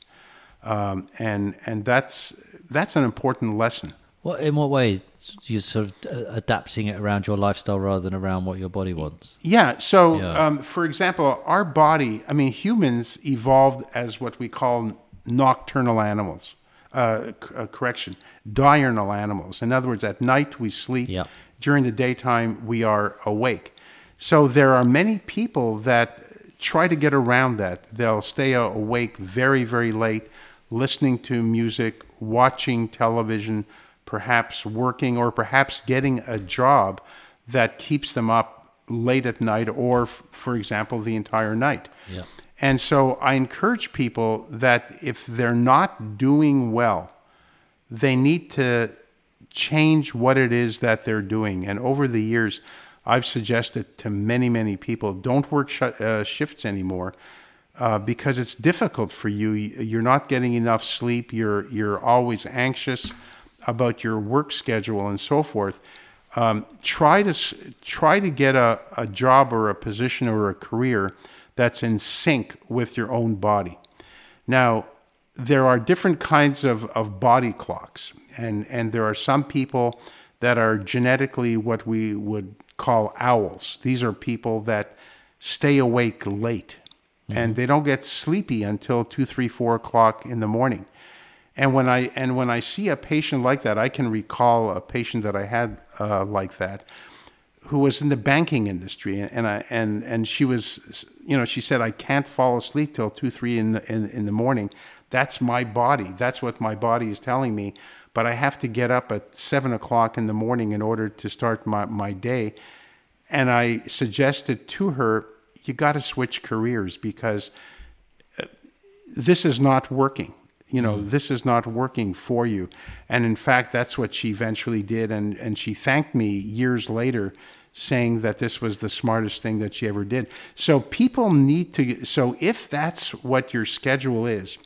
Um, and and that's that's an important lesson. What in what way you're sort of adapting it around your lifestyle rather than around what your body wants? Yeah. So, Yeah. Um, for example, our body. I mean, humans evolved as what we call nocturnal animals. Uh, c- uh, correction, diurnal animals. In other words, at night we sleep. Yeah. During the daytime we are awake. So there are many people that try to get around that. They'll stay awake very, very late, listening to music, watching television, perhaps working, or perhaps getting a job that keeps them up late at night, or, f- for example, the entire night. Yeah. And so I encourage people that if they're not doing well, they need to change what it is that they're doing. And over the years, I've suggested to many, many people, don't work sh- uh, shifts anymore uh, because it's difficult for you. You're not getting enough sleep. You're you're always anxious about your work schedule and so forth. Um, try to s- try to get a, a job or a position or a career that's in sync with your own body. Now, there are different kinds of, of body clocks, and, and there are some people that are genetically what we would call owls. These are people that stay awake late, mm-hmm. and they don't get sleepy until two, three, four o'clock in the morning. And when I and when I see a patient like that, I can recall a patient that I had uh, like that, who was in the banking industry, and I and and she was, you know, she said, I can't fall asleep till two, three in in, in the morning. That's my body. That's what my body is telling me. But I have to get up at seven o'clock in the morning in order to start my, my day. And I suggested to her, you got to switch careers because this is not working. You know, mm. this is not working for you. And in fact, that's what she eventually did. And, and she thanked me years later, saying that this was the smartest thing that she ever did. So people need to, so if that's what your schedule is,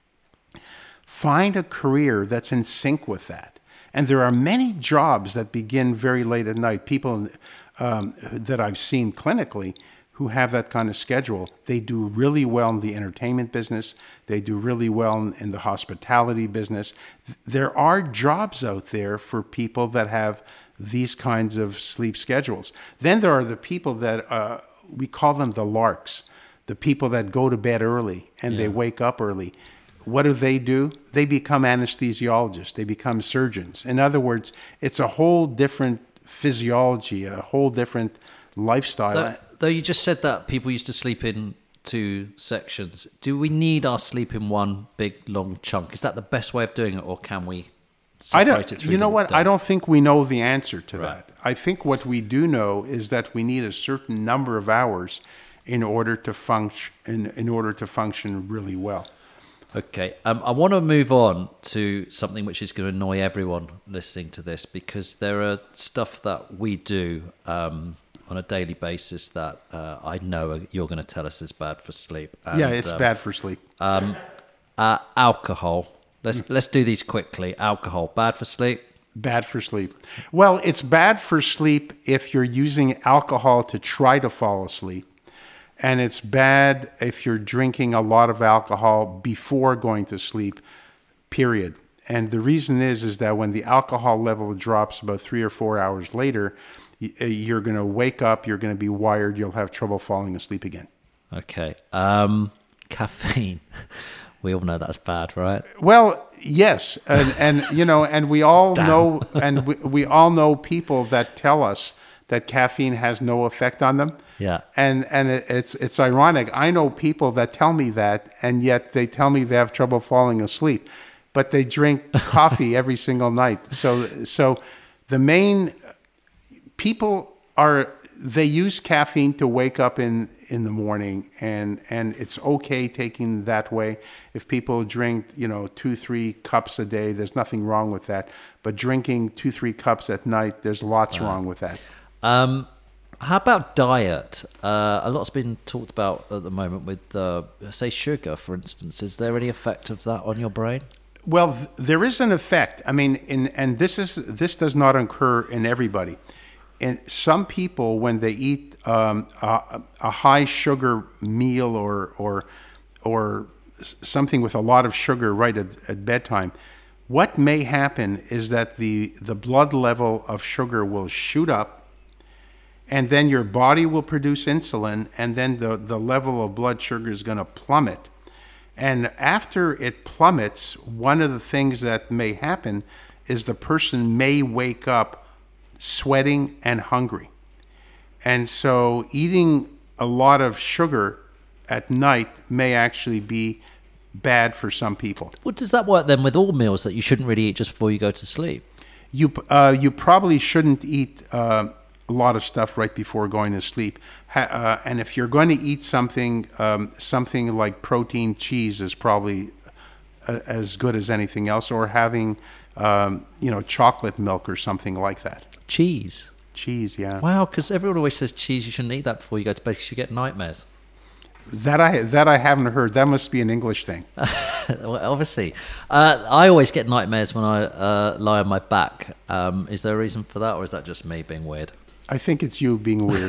find a career that's in sync with that. And there are many jobs that begin very late at night. People um, that I've seen clinically who have that kind of schedule, they do really well in the entertainment business. They do really well in, in the hospitality business. There are jobs out there for people that have these kinds of sleep schedules. Then there are the people that, uh, we call them the larks, the people that go to bed early and yeah. they wake up early. What do they do? They become anesthesiologists. They become surgeons. In other words, it's a whole different physiology, a whole different lifestyle. Though, though you just said that people used to sleep in two sections, do we need our sleep in one big long chunk? Is that the best way of doing it, or can we separate I don't, it through You know the what? day? I don't think we know the answer to Right. that. I think what we do know is that we need a certain number of hours in order to function in, in order to function really well. Okay, um, I want to move on to something which is going to annoy everyone listening to this, because there are stuff that we do um, on a daily basis that uh, I know you're going to tell us is bad for sleep. And, yeah, it's um, bad for sleep. Um, uh, alcohol. Let's let's do these quickly. Alcohol, bad for sleep. Bad for sleep. Well, it's bad for sleep if you're using alcohol to try to fall asleep. And it's bad if you're drinking a lot of alcohol before going to sleep, period. And the reason is, is that when the alcohol level drops about three or four hours later, you're going to wake up, you're going to be wired, you'll have trouble falling asleep again. Okay. Um, caffeine. We all know that's bad, right? Well, yes. And, and you know, and we all know, and we, we all know people that tell us that caffeine has no effect on them. Yeah. And and it, it's it's ironic. I know people that tell me that, and yet they tell me they have trouble falling asleep, but they drink coffee every single night. So so the main people are they use caffeine to wake up in, in the morning, and, and it's okay taking that way. If people drink, you know, two, three cups a day, there's nothing wrong with that. But drinking two, three cups at night, there's lots wrong with that. Um, how about diet? Uh, a lot's been talked about at the moment with, uh, say, sugar, for instance. Is there any effect of that on your brain? Well, th- there is an effect. I mean, in, and this is this does not occur in everybody. And some people, when they eat um, a, a high sugar meal or or or something with a lot of sugar right at, at bedtime, what may happen is that the the blood level of sugar will shoot up, and then your body will produce insulin, and then the, the level of blood sugar is going to plummet. And after it plummets, one of the things that may happen is the person may wake up sweating and hungry. And so eating a lot of sugar at night may actually be bad for some people. Well, does that work then with all meals, that you shouldn't really eat just before you go to sleep? You uh, you probably shouldn't eat uh, a lot of stuff right before going to sleep. Ha- uh, and if you're going to eat something, um, something like protein cheese is probably uh, as good as anything else, or having, um, you know, chocolate milk or something like that. Cheese? Cheese, yeah. Wow, because everyone always says cheese, you shouldn't eat that before you go to bed because you get nightmares. That I that I haven't heard. That must be an English thing. Well, obviously. Uh, I always get nightmares when I uh, lie on my back. Um, is there a reason for that, or is that just me being weird? I think it's you being weird.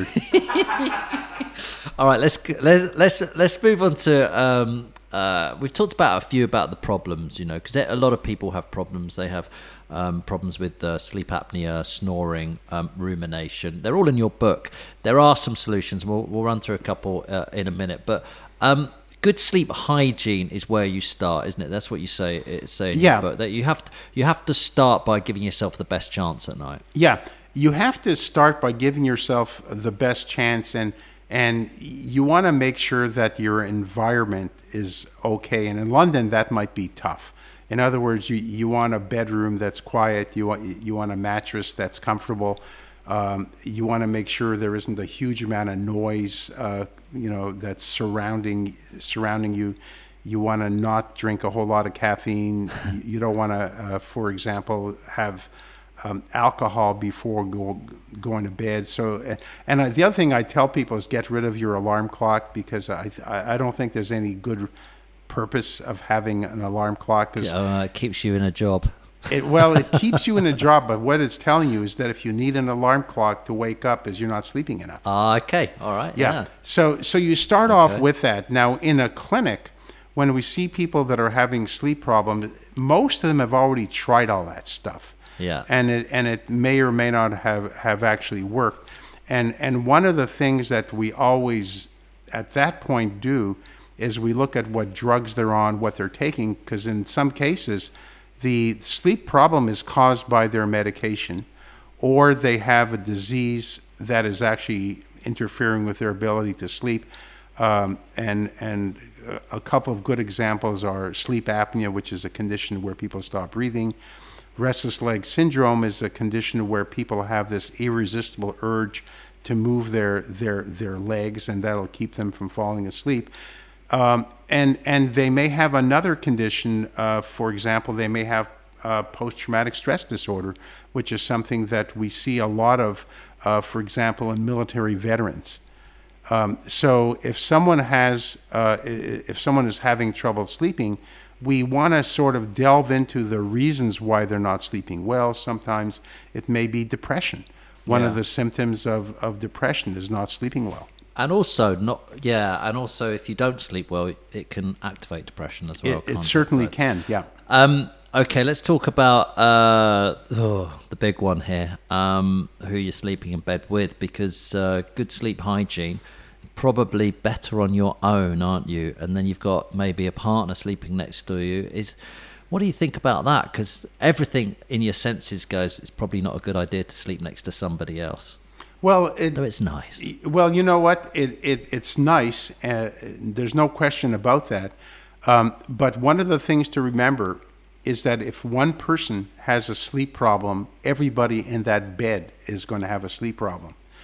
All right, let's let's let's let's move on to. Um, uh, we've talked about a few about the problems, you know, because a lot of people have problems. They have um, problems with uh, sleep apnea, snoring, um, rumination. They're all in your book. There are some solutions. We'll we'll run through a couple uh, in a minute, but. Um, Good sleep hygiene is where you start, isn't it? That's what you say. It's saying, yeah. But that you have to you have to start by giving yourself the best chance at night. Yeah, you have to start by giving yourself the best chance, and and you want to make sure that your environment is okay. And in London, that might be tough. In other words, you, you want a bedroom that's quiet. You want you want a mattress that's comfortable. Um, you want to make sure there isn't a huge amount of noise, uh, you know, that's surrounding surrounding you. You want to not drink a whole lot of caffeine. You, you don't want to, uh, for example, have um, alcohol before go, going to bed. So, and uh, the other thing I tell people is get rid of your alarm clock, because I I don't think there's any good purpose of having an alarm clock. 'Cause Yeah, uh, it keeps you in a job. It, well, it keeps you in a job, but what it's telling you is that if you need an alarm clock to wake up, is you're not sleeping enough. Uh, okay, all right. Yeah. Yeah. So, so you start Okay. off with that. Now, in a clinic, when we see people that are having sleep problems, most of them have already tried all that stuff. Yeah. And it and it may or may not have, have actually worked. And and one of the things that we always at that point do is we look at what drugs they're on, what they're taking, because in some cases the sleep problem is caused by their medication, or they have a disease that is actually interfering with their ability to sleep. Um, and and a couple of good examples are sleep apnea, which is a condition where people stop breathing. Restless leg syndrome is a condition where people have this irresistible urge to move their their their legs, and that'll keep them from falling asleep. Um, and and they may have another condition. Uh, for example, they may have uh, post-traumatic stress disorder, which is something that we see a lot of, uh, for example, in military veterans. Um, so if someone has, uh, if someone is having trouble sleeping, we want to sort of delve into the reasons why they're not sleeping well. Sometimes it may be depression. One Yeah. of the symptoms of, of depression is not sleeping well. And also, not yeah, and also if you don't sleep well, it can activate depression as well. It, it can't certainly But- can, yeah. Um, okay, let's talk about uh, oh, the big one here, um, who you're sleeping in bed with, because uh, good sleep hygiene, probably better on your own, aren't you? And then you've got maybe a partner sleeping next to you. Is What do you think about that? Because everything in your senses goes, it's probably not a good idea to sleep next to somebody else. Well, it, Though it's nice. Well, you know what? It, it it's nice. Uh, there's no question about that. Um, but one of the things to remember is that if one person has a sleep problem, everybody in that bed is going to have a sleep problem.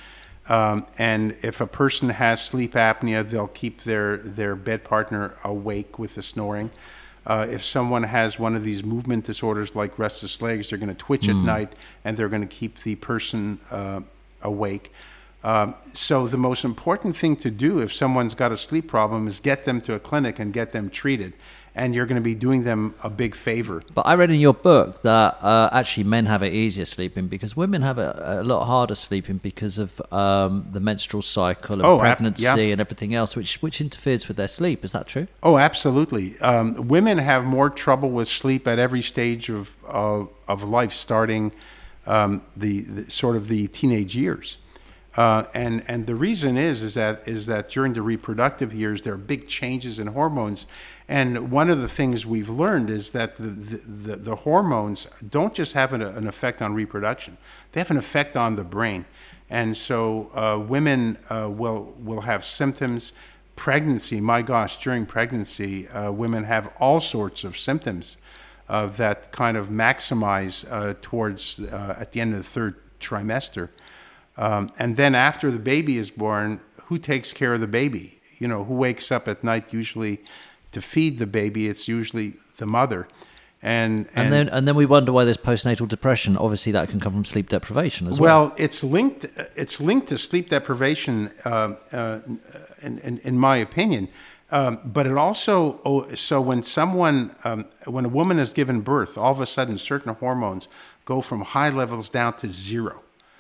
Um, and if a person has sleep apnea, they'll keep their, their bed partner awake with the snoring. Uh, if someone has one of these movement disorders like restless legs, they're going to twitch mm. at night, and they're going to keep the person uh, awake. Um, so the most important thing to do if someone's got a sleep problem is get them to a clinic and get them treated. And you're going to be doing them a big favor. But I read in your book that uh, actually men have it easier sleeping because women have it a lot harder sleeping because of um, the menstrual cycle and oh, pregnancy yeah. and everything else, which which interferes with their sleep. Is that true? Oh, absolutely. Um, women have more trouble with sleep at every stage of of, of life, starting um, the, the sort of the teenage years. Uh, and and the reason is is that is that during the reproductive years there are big changes in hormones, and one of the things we've learned is that the the, the, the hormones don't just have an, an effect on reproduction; they have an effect on the brain, and so uh, women uh, will will have symptoms. Pregnancy, my gosh, during pregnancy, uh, women have all sorts of symptoms uh, that kind of maximize uh, towards uh, at the end of the third trimester. Um, and then after the baby is born, who takes care of the baby? You know, who wakes up at night usually to feed the baby? It's usually the mother. And, and, and then and then we wonder why there's postnatal depression. Obviously, that can come from sleep deprivation as well. Well, it's linked. It's linked to sleep deprivation, uh, uh, in, in, in my opinion. Um, but it also oh, so when someone um, when a woman is given birth, all of a sudden certain hormones go from high levels down to zero.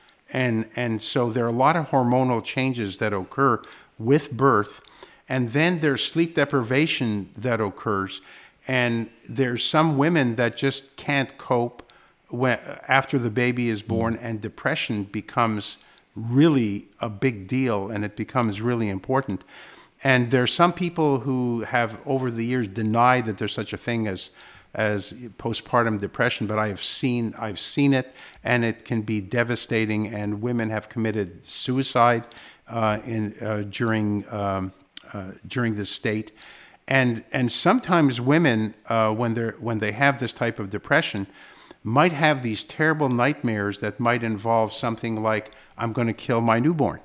And and so there are a lot of hormonal changes that occur with birth, and then there's sleep deprivation that occurs, and there's some women that just can't cope when, after the baby is born, and depression becomes really a big deal, and it becomes really important. And there's some people who have over the years denied that there's such a thing as as postpartum depression, but I have seen I've seen it, and it can be devastating. And women have committed suicide uh, in uh, during um, uh, during this state, and and sometimes women uh, when they when they have this type of depression, might have these terrible nightmares that might involve something like I'm going to kill my newborn.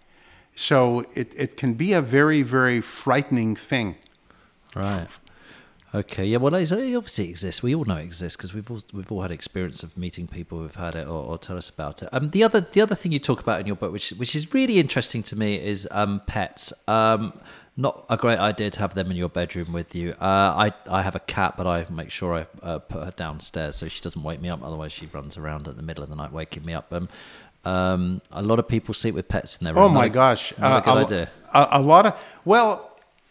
So it it can be a very very frightening thing. Right. Okay, yeah, well, it obviously exists. We all know it exists because we've all we've all had experience of meeting people who've had it or, or tell us about it. Um, the other the other thing you talk about in your book, which which is really interesting to me, is um, pets. Um, not a great idea to have them in your bedroom with you. Uh, I I have a cat, but I make sure I uh, put her downstairs so she doesn't wake me up. Otherwise, she runs around at the middle of the night waking me up. Um, um, a lot of people sleep with pets in their room. Oh my not, gosh, not uh, a good a, idea. A, a lot of well.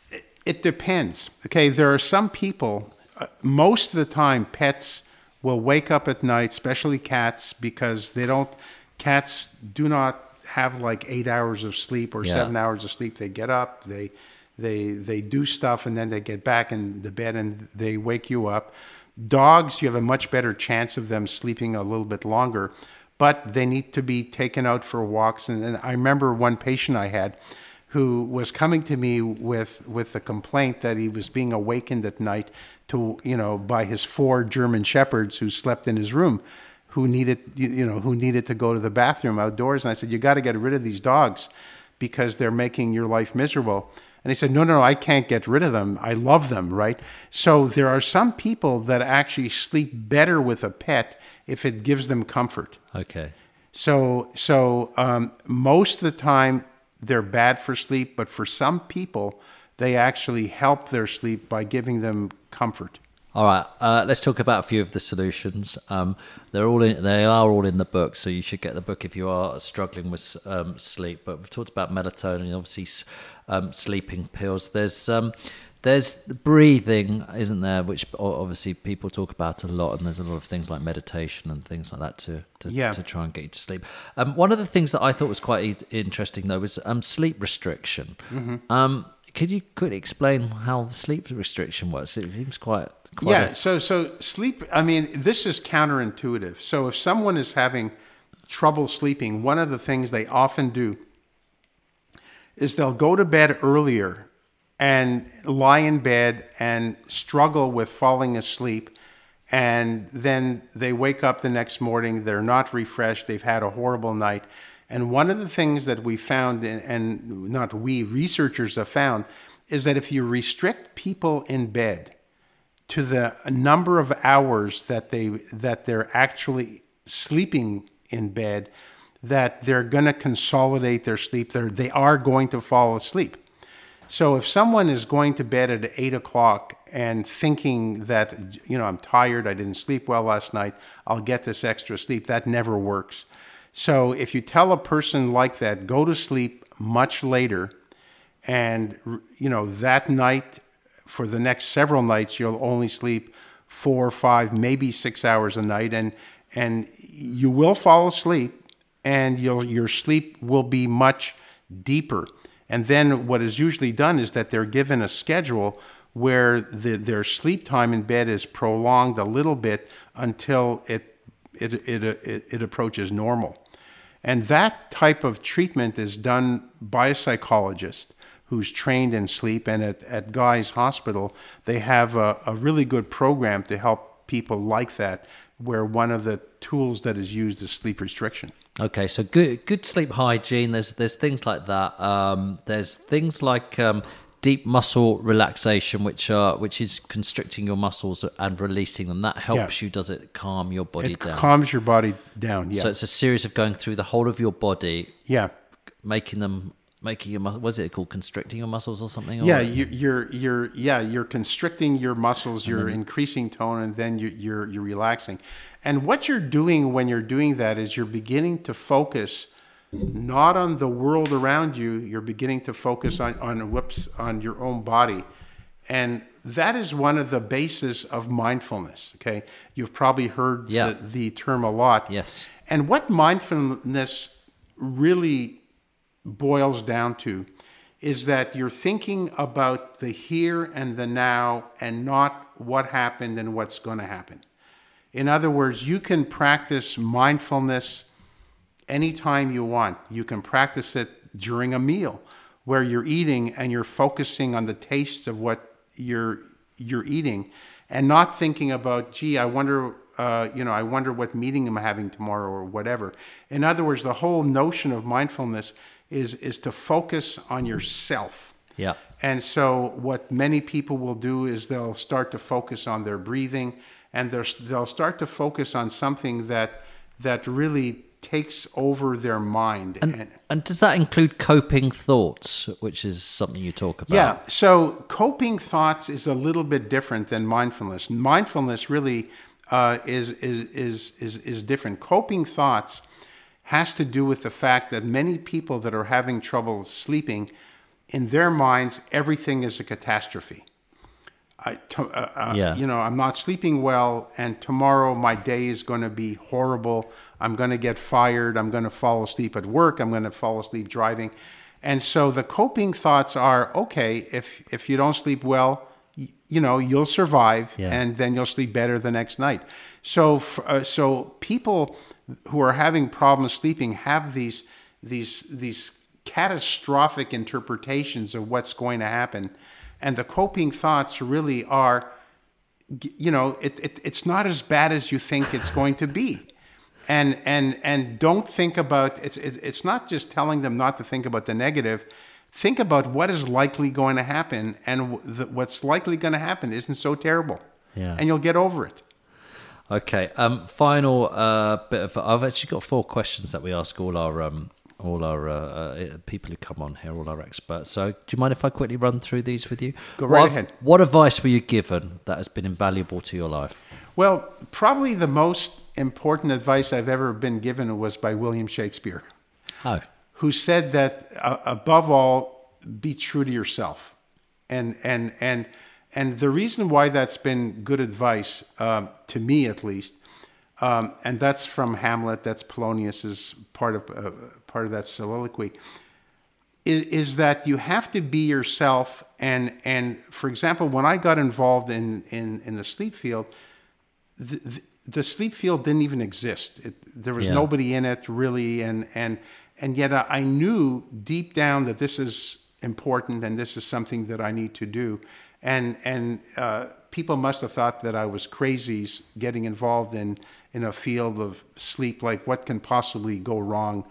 It depends. Okay, there are some people, uh, most of the time, pets will wake up at night, especially cats, because they don't, cats do not have like eight hours of sleep or yeah. seven hours of sleep. They get up, they, they, they do stuff, and then they get back in the bed and they wake you up. Dogs, you have a much better chance of them sleeping a little bit longer, but they need to be taken out for walks. And, and I remember one patient I had who was coming to me with with the complaint that he was being awakened at night to you know by his four German shepherds who slept in his room, who needed you know who needed to go to the bathroom outdoors. And I said, you got to get rid of these dogs because they're making your life miserable. And he said, no, no, I can't get rid of them. I love them, right? So there are some people that actually sleep better with a pet if it gives them comfort. Okay. So so um, most of the time, they're bad for sleep, but for some people, they actually help their sleep by giving them comfort. All right, uh, let's talk about a few of the solutions. Um, they're all in, they are all in the book, so you should get the book if you are struggling with um, sleep. But we've talked about melatonin, obviously um, sleeping pills. There's um, there's breathing, isn't there? Which obviously people talk about a lot, and there's a lot of things like meditation and things like that to to, yeah. to try and get you to sleep. Um, one of the things that I thought was quite interesting though was um, sleep restriction. Mm-hmm. Um, could you quickly explain how sleep restriction works? It seems quite, quite yeah. A- so so sleep. I mean, this is counterintuitive. So if someone is having trouble sleeping, one of the things they often do is they'll go to bed earlier and lie in bed and struggle with falling asleep. And then they wake up the next morning, they're not refreshed, they've had a horrible night. And one of the things that we found, and, and not we, researchers have found, is that if you restrict people in bed to the number of hours that they that they're actually sleeping in bed, that they're going to consolidate their sleep. They're, they are going to fall asleep. So if someone is going to bed at eight o'clock and thinking that, you know, I'm tired, I didn't sleep well last night, I'll get this extra sleep, that never works. So if you tell a person like that, go to sleep much later, and, you know, that night, for the next several nights, you'll only sleep four, five, maybe six hours a night, and and you will fall asleep, and you'll, your sleep will be much deeper. And then what is usually done is that they're given a schedule where the, their sleep time in bed is prolonged a little bit until it it it it, it approaches normal. And that type of treatment is done by a psychologist who's trained in sleep. And at, at Guy's Hospital, they have a, a really good program to help people like that, where one of the tools that is used is sleep restriction. Okay, so good good sleep hygiene. There's there's things like that. Um, there's things like um, deep muscle relaxation, which are which is constricting your muscles and releasing them. That helps Yeah. you. Does it calm your body It down? calms your body down, yeah. So it's a series of going through the whole of your body, yeah. making them making your mu- what's it called? Constricting your muscles or something? Or Yeah, you, you're you're yeah you're constricting your muscles, you're increasing tone, and then you, you're you're relaxing. And what you're doing when you're doing that is you're beginning to focus not on the world around you. You're beginning to focus on on whoops on your own body, and that is one of the bases of mindfulness. Okay, you've probably heard Yeah. the, the term a lot. Yes. And what mindfulness really boils down to is that you're thinking about the here and the now, and not what happened and what's going to happen. In other words, you can practice mindfulness anytime you want. You can practice it during a meal where you're eating and you're focusing on the tastes of what you're you're eating, and not thinking about, gee, I wonder, uh, you know, I wonder what meeting I'm having tomorrow or whatever. In other words, the whole notion of mindfulness is is to focus on yourself. Yeah. And so what many people will do is they'll start to focus on their breathing, and they're, they'll start to focus on something that that really takes over their mind. And, And- and does that include coping thoughts, which is something you talk about? Yeah. So coping thoughts is a little bit different than mindfulness. Mindfulness really uh, is, is is is is different. Coping thoughts has to do with the fact that many people that are having trouble sleeping, in their minds, everything is a catastrophe. I, to, uh, uh, Yeah. You know, I'm not sleeping well, and tomorrow my day is going to be horrible. I'm going to get fired. I'm going to fall asleep at work. I'm going to fall asleep driving. And so the coping thoughts are, okay, if if you don't sleep well, y- you know, you'll survive, Yeah. and then you'll sleep better the next night. So, f- uh, so people who are having problems sleeping have these these these catastrophic interpretations of what's going to happen. And the coping thoughts really are, you know, it, it, it's not as bad as you think it's going to be. And and and don't think about, it's, it's it's not just telling them not to think about the negative. Think about what is likely going to happen, and the, what's likely going to happen isn't so terrible. Yeah. And you'll get over it. Okay. Um. Final uh, bit of. I've actually got four questions that we ask all our um all our uh, uh, people who come on here, all our experts. So, do you mind if I quickly run through these with you? Go What right av- ahead. What advice were you given that has been invaluable to your life? Well, probably the most important advice I've ever been given was by William Shakespeare, Oh. who said that uh, above all, be true to yourself. And and and and the reason why that's been good advice, um, to me at least, um, and that's from Hamlet. That's Polonius's part of uh, part of that soliloquy. Is, is that you have to be yourself. And and for example, when I got involved in in, in the sleep field, the, the, the sleep field didn't even exist. It, there was Yeah. nobody in it really, and and and yet I, I knew deep down that this is important and this is something that I need to do. And and uh, people must have thought that I was crazy getting involved in in a field of sleep. Like, what can possibly go wrong?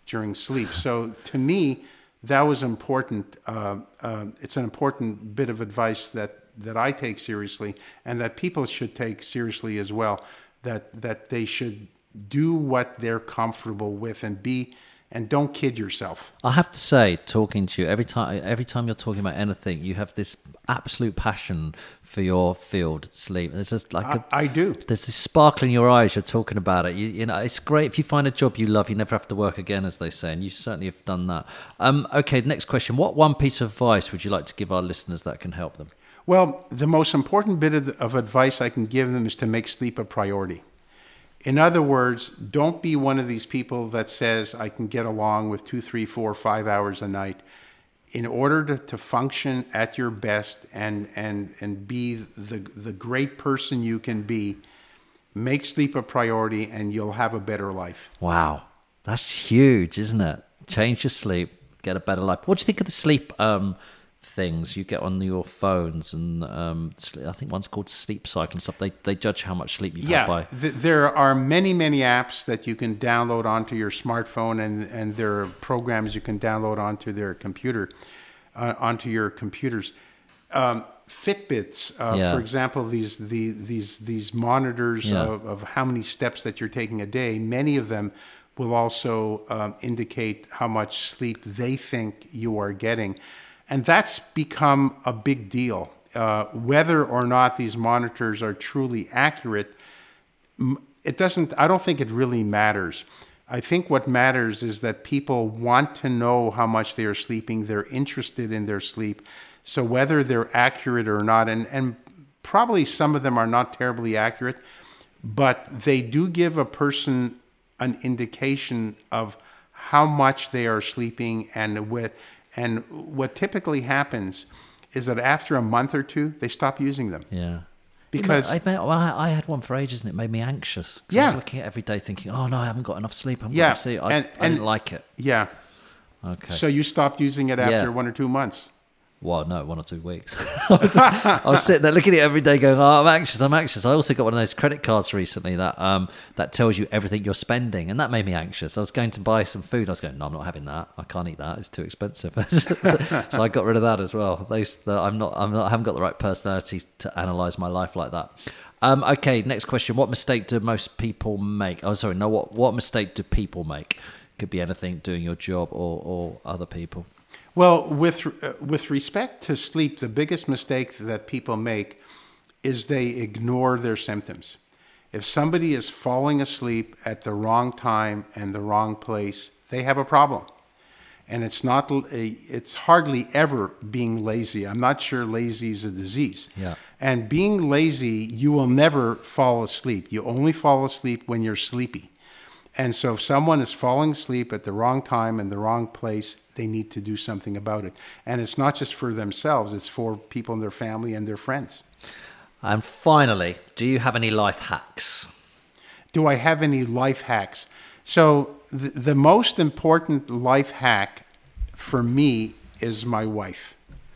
during sleep. So to me, that was important. Uh, uh, it's an important bit of advice that, that I take seriously, and that people should take seriously as well. That that they should do what they're comfortable with, and be and don't kid yourself. I have to say, talking to you every time, every time you're talking about anything, you have this absolute passion for your field, sleep. There's just like I, a, I do. There's this sparkle in your eyes. You're talking about it. You, you know, it's great if you find a job you love. You never have to work again, as they say, and you certainly have done that. Um, okay, next question. What one piece of advice would you like to give our listeners that can help them? Well, the most important bit of, of advice I can give them is to make sleep a priority. In other words, don't be one of these people that says, I can get along with two, three, four, five hours a night. In order to, to function at your best and, and, and be the, the great person you can be, make sleep a priority and you'll have a better life. Wow. That's huge, isn't it? Change your sleep, get a better life. What do you think of the sleep um, things you get on your phones? And um, I think one's called Sleep Cycle and stuff. They they judge how much sleep you've yeah, had by. Th- there are many, many apps that you can download onto your smartphone, and, and there are programs you can download onto their computer, uh, onto your computers. Um, Fitbits, uh, Yeah. for example, these the, these these monitors Yeah. of, of how many steps that you're taking a day. Many of them will also um, indicate how much sleep they think you are getting. And that's become a big deal. Uh, whether or not these monitors are truly accurate, it doesn't, I don't think it really matters. I think what matters is that people want to know how much they are sleeping. They're interested in their sleep. So whether they're accurate or not, and, and probably some of them are not terribly accurate, but they do give a person an indication of how much they are sleeping. And with, and what typically happens is that after a month or two, they stop using them. Yeah. Because I, I, well, I, I had one for ages and it made me anxious. 'Cause I Yeah. was looking at it every day thinking, oh no, I haven't got enough sleep. I haven't Yeah, got enough sleep. I, and- I didn't and- like it. yeah, Okay. so you stopped using it after Yeah. one or two months. Well, no, one or two weeks. I, was, I was sitting there looking at it every day going, oh, I'm anxious, I'm anxious. I also got one of those credit cards recently that um, that tells you everything you're spending, and that made me anxious. I was going to buy some food. I was going, no, I'm not having that. I can't eat that. It's too expensive. so, so I got rid of that as well. Those, the, I'm not, I'm not, I haven't got the right personality to analyse my life like that. Um, okay, next question. What mistake do most people make? Oh, sorry, no, what, what mistake do people make? Could be anything, doing your job or, or other people. Well, with uh, with respect to sleep, the biggest mistake that people make is they ignore their symptoms. If somebody is falling asleep at the wrong time and the wrong place, they have a problem. And it's not it's hardly ever being lazy. I'm not sure lazy is a disease. Yeah. And being lazy, you will never fall asleep. You only fall asleep when you're sleepy. And so if someone is falling asleep at the wrong time and the wrong place, they need to do something about it. And it's not just for themselves, it's for people in their family and their friends. And finally, do you have any life hacks? Do I have any life hacks? So the, the most important life hack for me is my wife.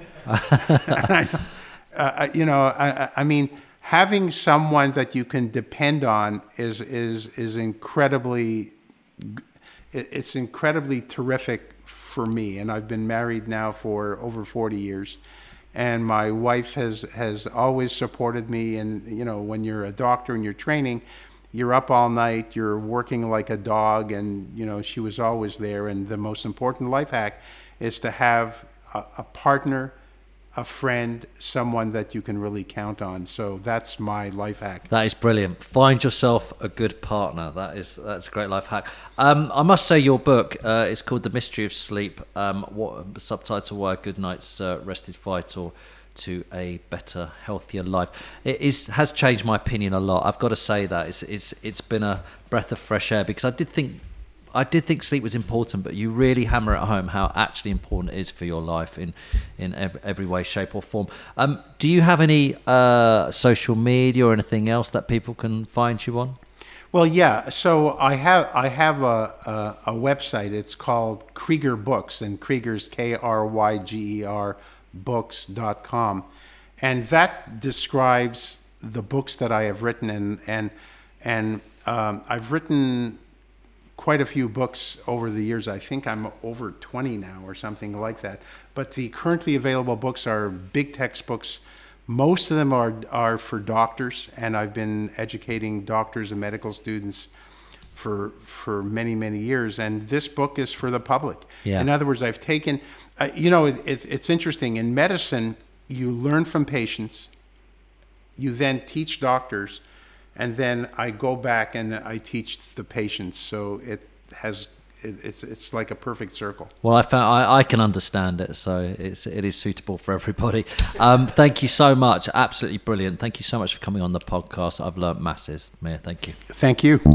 I, uh, you know, I, I mean, having someone that you can depend on is is is incredibly, it's incredibly terrific for me. And I've been married now for over forty years, and my wife has has always supported me. And you know, when you're a doctor and you're training, you're up all night, you're working like a dog, and you know, she was always there. And the most important life hack is to have a, a partner, a friend, someone that you can really count on. So that's my life hack. That is brilliant. Find yourself a good partner. That is that's a great life hack. Um, I must say, your book uh, is called The Mystery of Sleep. Um, what subtitle? Why a good night's uh, rest is vital to a better, healthier life. It is has changed my opinion a lot. I've got to say that it's it's it's been a breath of fresh air, because I did think. I did think sleep was important, but you really hammer at home how actually important it is for your life in, in every, every way, shape or form. Um, do you have any uh, social media or anything else that people can find you on? Well, yeah. So I have I have a, a, a website. It's called Krieger Books, and Krieger's K R Y G E R books dot com. And that describes the books that I have written. And, and, and um, I've written quite a few books over the years. I think I'm over twenty now or something like that. But the currently available books are big textbooks. Most of them are are for doctors, and I've been educating doctors and medical students for for many, many years. And this book is for the public. Yeah. In other words, I've taken, uh, you know, it, it's it's interesting. In medicine, you learn from patients. You then teach doctors, and then I go back and I teach the patients. So it has, it, it's it's like a perfect circle. Well, I found I, I can understand it, so it's it is suitable for everybody. Um, thank you so much, absolutely brilliant. Thank you so much for coming on the podcast. I've learnt masses, Mir. Thank you. Thank you.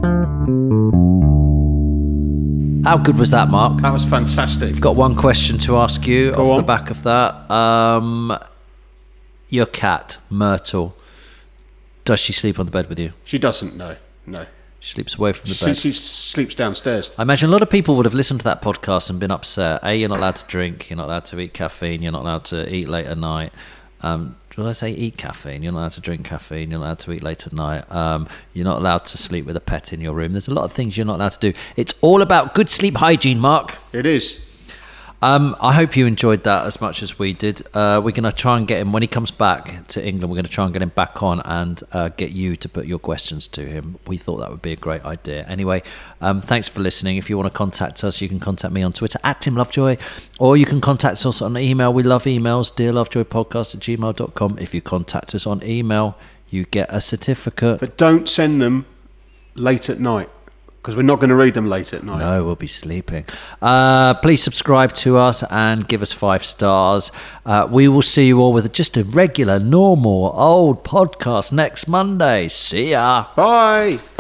How good was that, Mark? That was fantastic. I've got one question to ask you Go off on. the back of that. Um, your cat, Myrtle, does she sleep on the bed with you? She doesn't, no, no. She sleeps away from the She, bed. she sleeps downstairs. I imagine a lot of people would have listened to that podcast and been upset. A, you're not allowed to drink, you're not allowed to eat caffeine, you're not allowed to eat late at night. Um, did I say eat caffeine? You're not allowed to drink caffeine, you're not allowed to eat late at night. Um, you're not allowed to sleep with a pet in your room. There's a lot of things you're not allowed to do. It's all about good sleep hygiene, Mark. It is. Um, I hope you enjoyed that as much as we did. Uh, we're going to try and get him, when he comes back to England, we're going to try and get him back on and uh, get you to put your questions to him. We thought that would be a great idea. Anyway, um, thanks for listening. If you want to contact us, you can contact me on Twitter, at Tim Lovejoy, or you can contact us on email. We love emails, dear lovejoy podcast at gmail dot com. If you contact us on email, you get a certificate. But don't send them late at night, because we're not going to read them late at night. No, we'll be sleeping. Uh, please subscribe to us and give us five stars. Uh, we will see you all with just a regular, normal, old podcast next Monday. See ya. Bye.